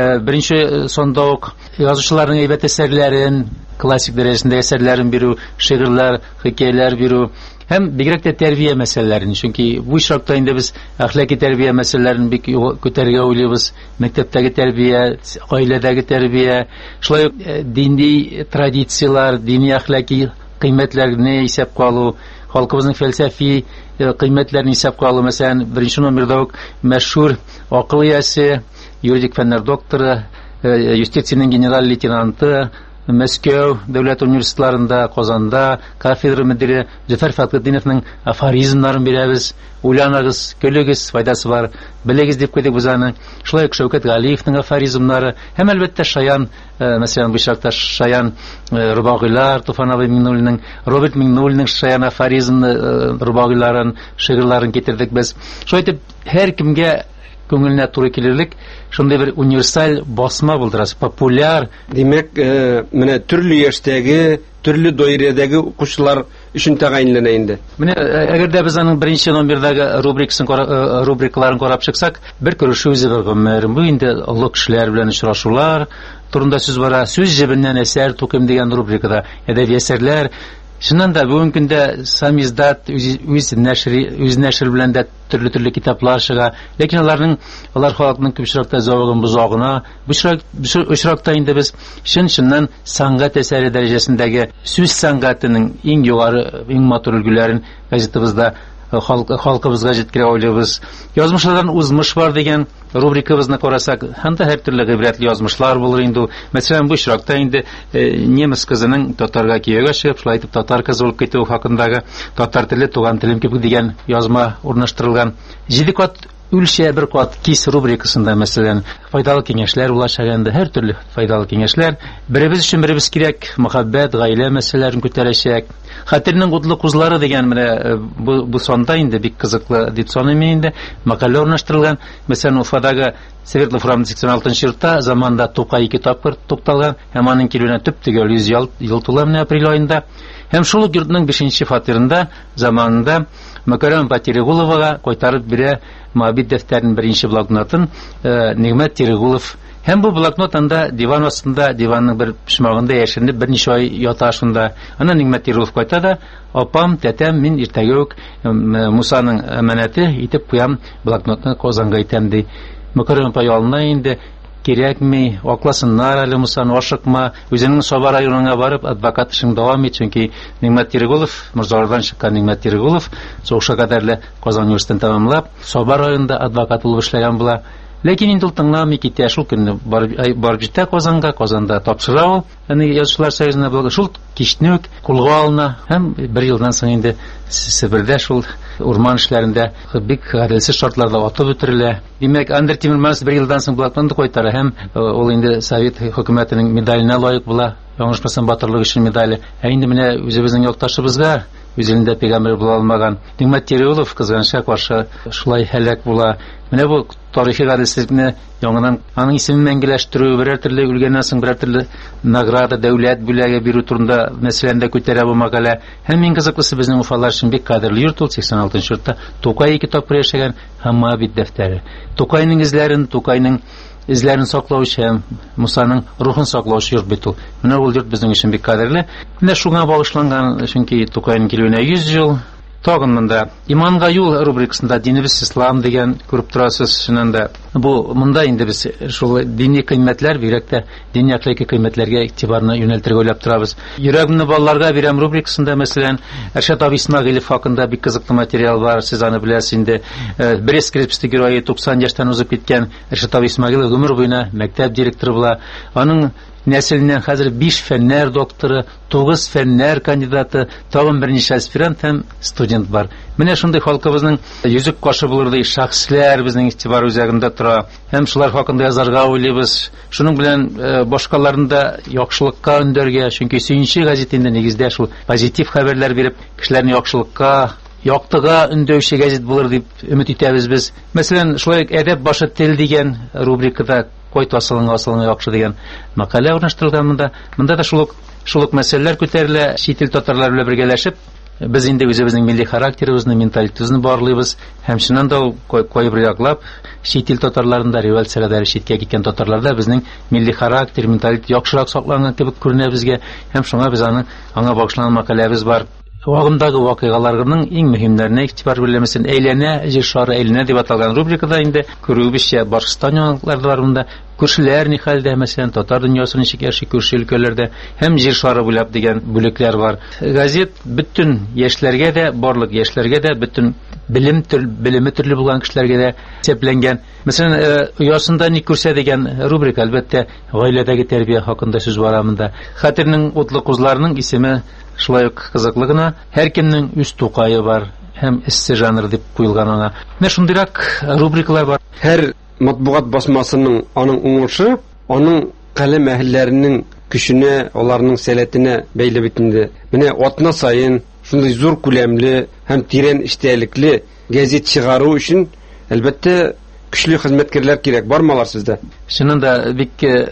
Беренче сонда ук язучыларның әйбәт әсәрләрен, классик дәрәҗәсендә әсәрләрен бирү, шигырьләр, хикәяләр бирү һәм бигрәк тә тәрбия мәсьәләләрен, чөнки бу очракта инде без әхлакый тәрбия мәсьәләләрен бик күтәргә уйлыйбыз. Мәктәптәге тәрбия, гаиләдәге тәрбия, шулай ук дини традициялар, дини әхлакый кыйммәтләрне исәпкә алу, халкыбызның фәлсәфи кыйммәтләрен исәпкә алу. Мәсәлән, беренче номерда ук мәшһүр акыл иясе, юридик фәннәр докторы, юстициянең генераль лейтенанты, Мәскәү дәүләт университетларында, Казанда кафедра мөдире Зөфәр Фәтхетдиновның афоризмнарын бирәбез. Уйланыгыз, көлегез, файдасы бар. Белегез дип куйдык без аны. Шулай ук Шәүкәт Галиевның афоризмнары һәм әлбәттә Шаян, мәсәлән, бу шартта Шаян рубагыйлар, Туфановый Миңнуллинның, Роберт Миңнуллинның Шаян афоризмны рубагыйларын, шигырьләрен китердек без. Шулай итеп, һәр кемгә күңеленә туры килерлек шундый бер универсаль басма булдырасы, популяр. Димәк, менә төрле яшьтәге, төрле даирәдәге укучылар өчен тәгаенләнә инде. Менә әгәр дә без аның беренче номердагы рубрикасын рубрикаларын карап чыксак, бер күрешү үзе бер гомер. Бу инде олы кешеләр белән очрашулар турында сүз бара. Сүз җебеннән әсәр тукым дигән рубрикада әдәби әсәрләр. Шуннан да бүгенге көндә самиздат үз нәшри, үз нәшр белән дә төрле-төрле китаплар чыга. Ләкин аларның, алар халыкның күп очракта зәвыгын бузагына, бу очракта инде без чын-чыннан сәнгать әсәре дәрәҗәсендәге сүз сәнгатенең иң югары, иң матур өлгеләрен газетабызда халкыбызга җиткерә уйлыйбыз. Язмышлардан узмыш бар дигән рубрикабызны карасак, һәм һәр төрле гыйбрәтле язмышлар булыр инде. Мәсәлән, бу очракта инде немец кызының татарга кияүгә чыгып, шулай итеп татар кызы булып китү хакындагы татар теле туган телем кебек дигән язма урнаштырылган. Җиде кат үлчә бер кат кис рубрикасында, мәсәлән, файдалы киңәшләр булачагында, һәр төрле файдалы киңәшләр. Беребез өчен беребез кирәк, мөхәббәт, гаилә мәсьәләләрен күтәрәчәк. Хәтернең утлы кузлары дигән менә бу бу сонда инде бик кызыклы дип саныйм инде. Мәкалә урнаштырылган. Мәсәлән, Уфадагы Светлый Фурам сиксән алтынчы йортта заманда Тукай ике тапкыр тукталган, һәм аның килүенә төп төгәл йөз ел тула менә апрель айында. Һәм шул ук йортның бишенче фатирында заманында Мәкәрәм Батирегуловага кайтарып бирә Мабит дәфтәрен беренче блокнотын Нигъмәт Тирегулов. Һәм бу блокнот анда диван астында, диванның бер пишмагында яшеренеп берничә ай ята шунда. Аны Нигъмәт Тирегулов кайтада, апам, тәтәм, мин иртәгә үк Мусаның әманәте итеп куям, блокнотны Казанга итәм ди. Мәкәрәм паялына инде кирәкми, акласыннар әле Мусаны, ашыкма, үзенең Саба районына барып адвокат эшен дәвам ит, чөнки Нигъмәт Тирегулов, Морзалардан чыккан Нигъмәт Тирегулов, сугышка кадәрле Казан университетын тәмамлап, Саба районында адвокат булып эшләгән була. Ләкин инде ул тыңламый китә, шул көнне барып җитә Казанга, Казанда тапшыра ул, яни язучылар союзына булган шул кичне үк кулга алына, һәм бер елдан соң инде Себердә шул урман эшләрендә бик гаделсез шартларда атып үтерелә. Димәк, Андер Тимерманов бер елдан соң блокнотны кайтара, һәм ул инде Совет хөкүмәтенең медаленә лаек була, яңышмасам батырлык өчен медале. Ә инде менә үзебезнең якташыбызга үзендә пәйгамбер була алмаган Нигъмәт Тирегулов кызганча каршы шулай һәлак була. Менә бу тарихи гаделсезлекне яңадан аның исемен мәңгеләштерү, берәр төрле үлгәннән соң берәр төрле награда, дәүләт бүләге бирү турында мәсьәләндә күтәрә бу мәкалә. Һәм иң кызыклысы безнең Уфалар өчен бик кадерле йорт ул сиксән алтынчы йортта Тукай ике тапкыр яшәгән һәм Мабит дәфтәре. Тукайның эзләрен, Тукайның эзләрен саклаучы һәм Мусаның рухын саклаучы йорт бит ул. Менә ул йорт безнең өчен бик кадерле. Менә шуңа багышланган, чөнки Тукайның килүенә йөз ел. Тагын монда Иманга юл рубрикасында динебез ислам дигән күреп торасыз. Шуннан да бу монда инде без шул дини кыйммәтләр, бигрәк тә дини әхлакый кыйммәтләргә игътибарны юнәлтергә уйлап торабыз. Йөрәгемне балаларга бирәм рубрикасында, мәсәлән, Әршат Аби Исмәгыйлев хакында бик кызыклы материал бар. Сез аны беләсез инде. Брест крепости герое туксан яшьтән узып киткән Әршат Аби Исмәгыйлев гомер буена мәктәп директоры була. Аның нәселеннән хәзер биш фәннәр докторы, тугыз фәннәр кандидаты, тагын берничә аспирант һәм студент бар. Менә шундый халкыбызның йөзек кашы булырдай шәхесләр безнең игътибар үзәгендә тора. Һәм шулар хакында язарга уйлыйбыз. Шуның белән башкаларны да яхшылыкка өндәргә, чөнки Сөенче газетында нигездә шул позитив хәбәрләр биреп, кешеләрне яхшылыкка яктыга өндәүче гәзит булыр дип өмет итәбез без. Мәсәлән, шулай әдәп башы тел дигән рубрикада кайт асылыңа асылыңа яхшы дигән мәкалә урнаштырылган монда. Монда да шул шул мәсьәләләр күтәрелә, чит ил татарлары белән бергәләшеп, без инде үзебезнең милли характерыбызны, менталитетыбызны барлыйбыз. Һәм шуннан да кайбер яклап чит ил татарларында революцияләрдә читкә киткән татарларда безнең милли характер, менталитет яхшырак сакланган кебек күренә безгә. Һәм шуңа без аны аңа багышланган мәкаләбез бар. Вагымдагы вакыйгаларның иң мөһимнәренә игътибар бирелмәсен, әйләнә, җир шары әйләнә дип аталган рубрикада инде күрүебезчә Башкортстан яңалыклары бар монда. Күршеләр ни хәлдә, мәсәлән, татар дөньясы ничек яши күрше өлкәләрдә, һәм җир шары буйлап дигән бүлекләр бар. Газет бөтен яшьләргә дә, барлык яшьләргә дә, бөтен белем төр белеме төрле булган кешеләргә дә сәпләнгән. Мәсәлән, оясында ни күрсә дигән рубрика, әлбәттә, гаиләдәге тәрбия хакында сүз бара монда. Хәтернең утлы кызларның исеме шулай ук кызыклы гына. Һәр кемнең үз тукае бар һәм эссе жанр дип куелган аңа. Менә шундыйрак рубрикалар бар. Һәр матбугат басмасының аның уңышы, аның каләм әһелләренең көченә, аларның сәләтенә бәйле бит инде. Менә атна сайын шундый зур күләмле һәм тирән эштәлекле гәзит чыгару өчен әлбәттә көчле хезмәткәрләр кирәк. Бармалар сездә? Шуннан да бик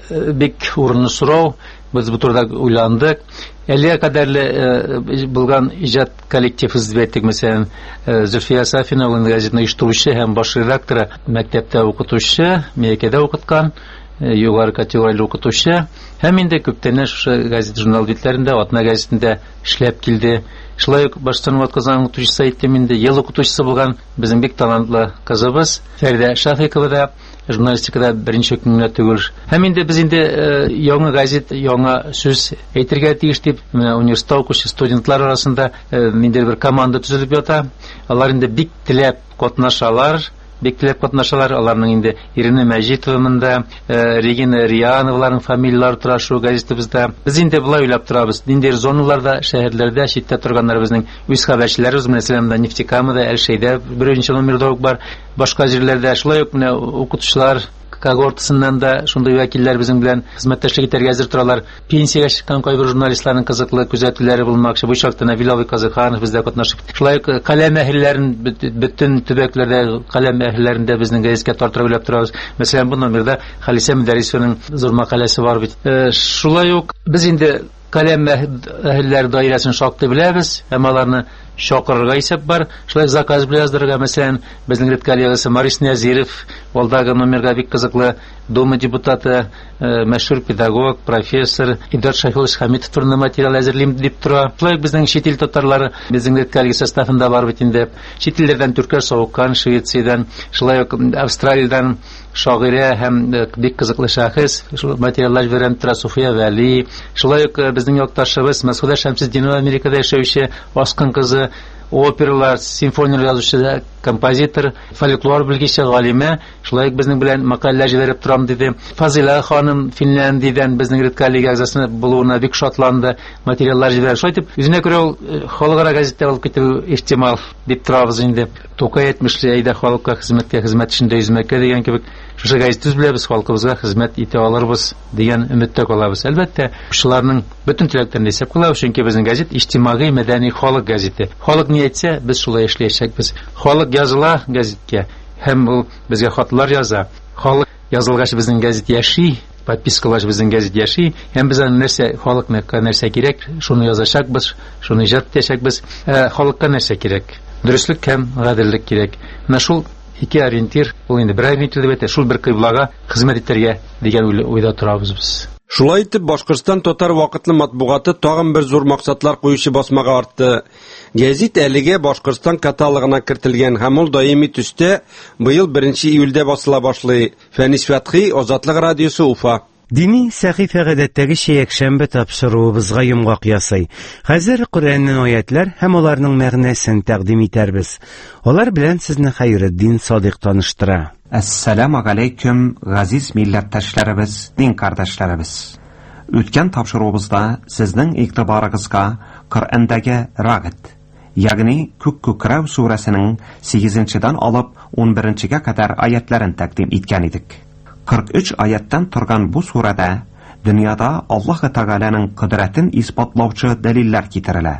бик урынлы сорау. Без бу турыда уйландык. Әлегә кадәрле булган иҗат коллективыбыз дип әйттек. Мәсәлән, Зөлфия Сафина ул газетны оештыручы һәм баш редакторы, мәктәптә укытучы, Меккәдә укыткан, югары категорияле укытучы. Һәм инде күптән шушы газет журнал битләрендә, атна газетында эшләп килде. Шулай ук Башкортстан укытучысы укытучысы әйттем инде, ел укытучысы булган безнең бик талантлы кызыбыз Фәридә Шафикова да журналистикада беренче көнгә түгел. Һәм инде без инде яңа газет, яңа сүз әйтергә тиеш дип, университет укучы студентлар арасында инде бер команда төзелеп ята. Алар инде бик теләп катнашалар. Бик теләп катнашалар. Аларның инде Ирина Мәҗитовамында, Регина Рияновларның фамилиялары тора шу газетыбызда. Без инде булай уйлап торабыз. Ниндидер зоналарда, шәһәрләрдә, читтә торганнар безнең үз хәбәрчеләребез, мәсәлән, Нефтекамада, Әлшәйдә беренче номерда ук бар. Башка җирләрдә шулай ук менә укытучылар когортасыннан да шундый вәкилләр безнең белән хезмәттәшлек итәргә әзер торалар. Пенсиягә чыккан кайбер журналистларның кызыклы күзәтүләре булмакчы. Бу чакта Навиловый Казаханов бездә катнашып. Шулай ук каләм әһелләрен бөтен төбәкләрдә каләм әһелләрендә безнең гәзиткә тартырга уйлап торабыз. Мәсәлән, бу номерда Халисә Мөдәррисованың зур мәкаләсе бар бит. Шулай ук без инде каләм әһелләр даирәсен шактый беләбез, һәм аларны шакырырга исәп бар. Шулай заказ белән яздырырга, мәсәлән, безнең редакторы Марис Нәзиров, алдагы номерга бик кызыклы Дума депутаты, мәшһүр педагог, профессор Идар Шайхулович Хамитов турында материал әзерлим дип тора. Шулай безнең чит ил татарлары безнең редакторы составында бар бит инде. Чит илләрдән Төркия Саукан, Швециядән, шулай ук Австралиядән шагыйрә һәм бик кызыклы шәхес материаллар җибәрәм тора Суфия Вәли. Шулай ук безнең якташыбыз Мәсгудә Шәмсетдинова, Америкада яшәүче Аскын кызы, опералар, симфониялар язучы, композитор, фольклор белгече галиме. Шулай ук безнең белән мәкаләләр җибәреп торам диде. Фазила ханым Финляндиядән безнең редакторлык әгъзасы булуына бик шатланды. Материаллар җибәрә. Шулай дип, үзенә күрә ул халыкара газетта алып китү ихтимал дип торабыз инде. Тукай әйтмешли, әйдә халыкка хезмәткә, хезмәт эшендә йөзмәккә дигән кебек, шушы газет беләбез, халкыбызга хезмәт итә алырбыз дигән өметтә калабыз. Әлбәттә, шуларның бөтен теләкләрен исәп калабыз, чөнки безнең газет иҗтимагый, мәдәни халык газеты. Халык ни әйтсә, без шулай эшләячәкбез. Халык языла газеткә, һәм ул безгә хатлар яза. Халык язылгач безнең газет яши, подпискалаш безнең газет яши, һәм без аны нәрсә, халыкка нәрсә кирәк, шуны язачакбыз, шуны иҗат итәчәкбез. Халыкка нәрсә кирәк? Дөрестлек һәм гаделлек кирәк. Менә шул ике ориентир, ул инде бер ориентир дип әйтә, шул бер кыйблага хезмәт итәргә дигән уйда торабыз без. Шулай итеп, Башкортстан татар вакытлы матбугаты тагын бер зур максатлар куючы басмага артты. Гәзит әлегә Башкортстан каталогына кертелгән һәм ул даими төстә быел беренче июльдә басыла башлый. Фәнис Фәтхи, Азатлык радиосы, Уфа. Дини сәхифә гадәттәге шәйәкшәмбе тапшыруыбызга йомгак ясый. Хәзер Коръәннән аятлар һәм аларның мәгънәсен тәкъдим итәрбез. Алар белән сезне Хәйретдин Садыйк таныштыра. Ассаламу алейкум, газиз милләттәшләребез, дин кардәшләребез. Үткән тапшыруыбызда сезнең игътибарыгызга Коръәндәге Рагыт, ягъни Күк күкрәү сүрәсенең сигезенчедән алып ун беренчегә кадәр аятларын тәкъдим иткән идек. кырык өч аяттан торган бу сурәдә дөньяда Аллаһ Тәгаләнең кудрәтен исбатлаучы дәлилләр китерелә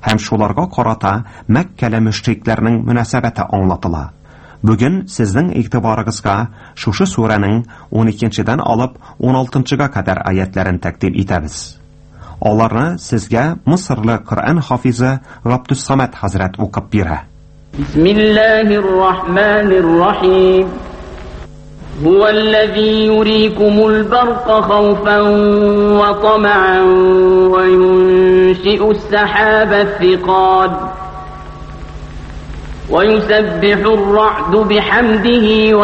һәм шуларга карата Мәккәле мөшрикләрнең мөнәсәбәте аңлатыла. Бүген сезнең игътибарыгызга шушы сүрәнең он икенчедән алып он алтынчыга кадәр аятларын тәкъдим итәбез. Аларны сезгә Мисырлы Коръән хафизы Габдуссамад хәзрәт укып бирә. Бисмиллаһир-рахманир-рахим. هو الذي يريكم البرق خوفا وطمعا وينشئ السحاب الثقال ويسبح الرعد بحمده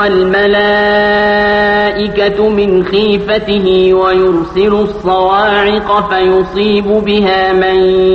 والملائكة من خيفته ويرسل الصواعق فيصيب بها من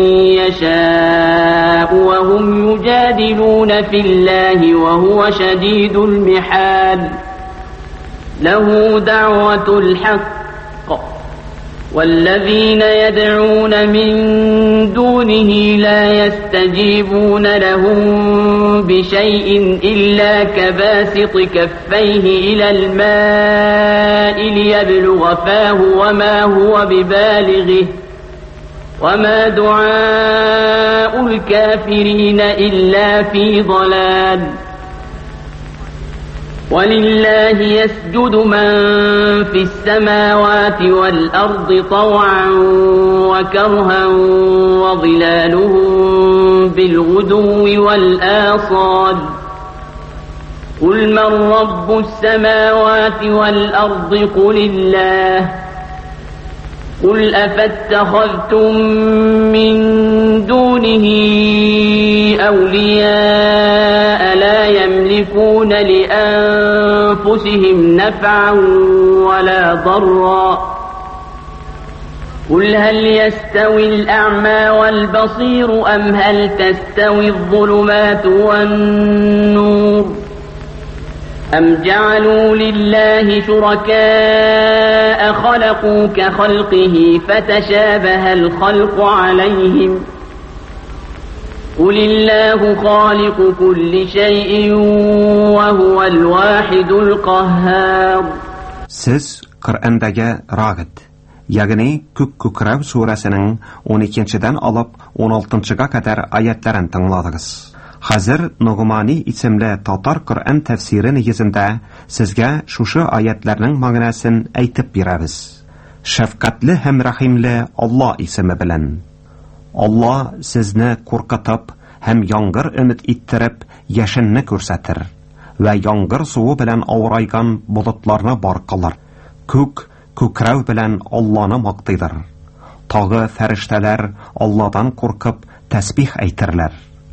يشاء وهم يجادلون في الله وهو شديد المحال له دعوة الحق والذين يدعون من دونه لا يستجيبون لهم بشيء إلا كباسط كفيه إلى الماء ليبلغ فاه وما هو ببالغه وما دعاء الكافرين إلا في ضلال ولله يسجد من في السماوات والأرض طوعا وكرها وظلالهم بالغدو والآصال قل من رب السماوات والأرض قل الله قل أفاتخذتم من دونه أولياء لا يملكون لأنفسهم نفعا ولا ضرا قل هل يستوي الأعمى والبصير أم هل تستوي الظلمات والنور أم جعلوا لله شركاء خلقوا كخلقه فتشابه الخلق عليهم قل الله خالق كل شيء وهو الواحد القهار. Siz Qur'ondagi Rag'd, ya'ni Ko'k ko'krav surasining o'n ikkinchidan olib o'n oltinchiga qadar oyatlarini tingladingiz. Hozir Nug'mani ismli Tatar Qur'on tafsiri negizida sizga shushu oyatlarning ma'nosini aytib beramiz. Shafqatli ham rahimli Alloh ismi bilan. Alloh sizni qo'rqitib, ham yomg'ir umid ettirib, yashinni ko'rsatir va yomg'ir suvi bilan avraygan bulutlarni bor qilar. Ko'k ko'krav bilan Allohni maqtaydir. Tog'i farishtalar Allohdan qo'rqib tasbih aytirlar.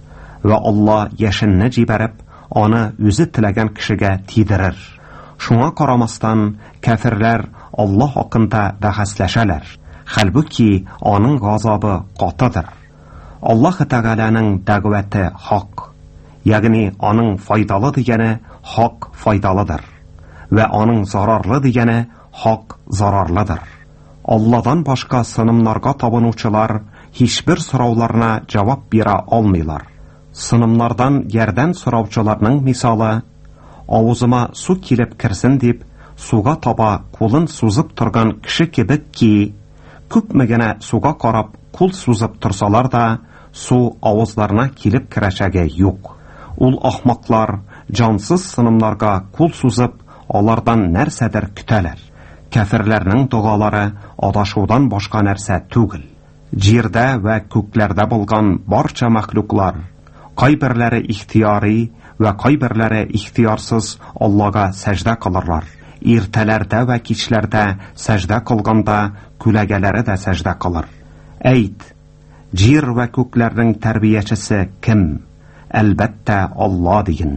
Va Alloh yashinni jibarib, uni o'zi tilagan kishiga tiydirir. Shunga qaramasdan kafirlar Alloh haqida bahslashalar. Halbuki uning g'azobi qotidir. Alloh taolaning da'vati haq, ya'ni uning foydali degani haq foydalidir va uning zararli degani haq zararlidir. Allohdan boshqa sinimlarga tabinuvchilar hech bir so'rovlarga javob bera olmaylar. Sinimlardan yerdan so'rovchilarning misoli ovuzima suv kelib kirsin deb suvga toba qo'lin suzib turgan kishi kebikki, ko'pmagina suvga qarab qo'l suzib tursalar da suv ovuzlarına kelib kirashagi yo'q. Ul ahmoqlar jonsiz sinimlarga qo'l suzib ulardan narsadir kutalar. Kafirlarning duolari adashuvdan boshqa narsa tugil. Yerda va ko'klarda bo'lgan barcha maxluqlar qaybirlari ixtiyoriy va qaybirlari ixtiyorsiz Allohga sajda qilirlar. Ertalarda va kechlarda sajda qilganda kulagalari da sajda qilar. Ayt, yer va ko'klarning tarbiyachisi kim? Albatta Alloh degin.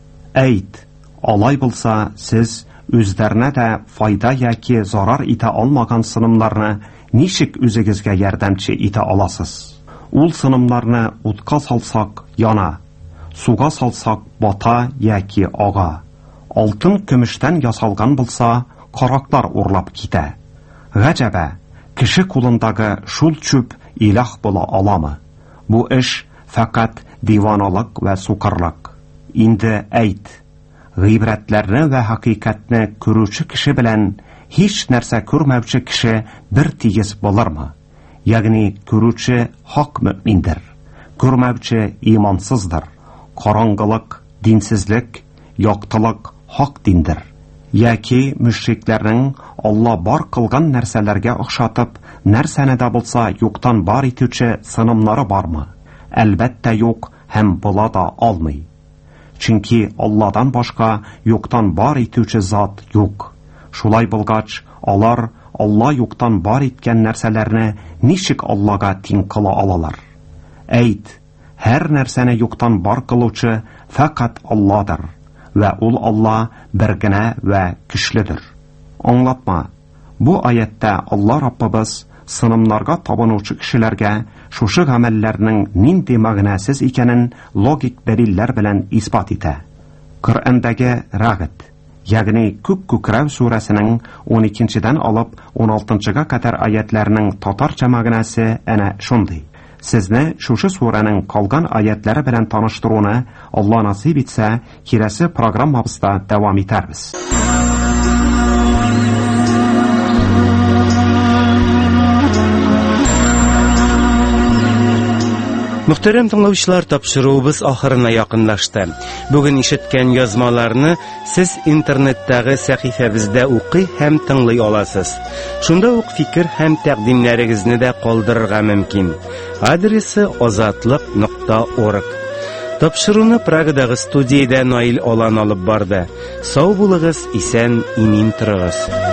Ayt, olay bo'lsa siz o'zlarına da foyda yoki zarar eta olmagan sinimlarni nishik o'zingizga yordamchi eta olasiz? Ul sinimlarni o'tqa solsak yana, suvga solsak bota yoki og'a. Oltin kumushdan yasalgan bo'lsa, qaroqlar o'rlab keta. G'ajaba, kishi qo'lindagi shul cho'p iloh bo'la olami? Bu ish faqat divonolik va suqarlik. Endi ayt, g'ibratlarni va haqiqatni ko'ruvchi kishi bilan hech narsa ko'rmovchi kishi bir tegiz bo'larmi? Ya'ni ko'ruvchi haq mu'mindir, күрмәүче имансыздыр. Караңгылык, динсезлек, яктылык хак диндер. Яки мөшрикләрнең Алла бар кылган нәрсәләргә охшатып, нәрсәне дә булса юктан бар итүче сынымнары бармы? Әлбәттә юк, һәм була да алмый. Чөнки Алладан башка юктан бар итүче зат юк. Шулай булгач, алар Алла юктан бар иткән нәрсәләрне ничек Аллага тиң кыла алалар? Әйт, һәр нәрсәне юктан бар кылучы фақат Алладыр. Вә ул Алла бер генә вә көчледер. Аңлатма. Бу аятта Алла Раббыбыз сынымнарга табынучы кешеләргә шушы гамәлләрнең нинди мәгънәсез икәнен логик дәлилләр белән исбат итә. Коръәндәге Рагыт, ягъни Күк күкрәү сүрәсенең он икенчедән алып он алтынчыга кадәр аятларының татарча мәгънәсе әнә шундый. Сезне шушы сүрәнең калган аятлары белән таныштыруны Алла насыйп итсә, киләсе программабызда дәвам итәрбез. Мөхтәрәм тыңлаучылар, тапшыруыбыз ахырына якынлашты. Бүген ишеткән язмаларны сез интернеттагы сәхифәбездә укый һәм тыңлый аласыз. Шунда ук фикер һәм тәкъдимнәрегезне дә калдырырга мөмкин. Адресы азатлык нокта орг. Тапшыруны Прагадагы студиядә Наил Алан алып барды. Сау булыгыз, исән, имин торыгыз.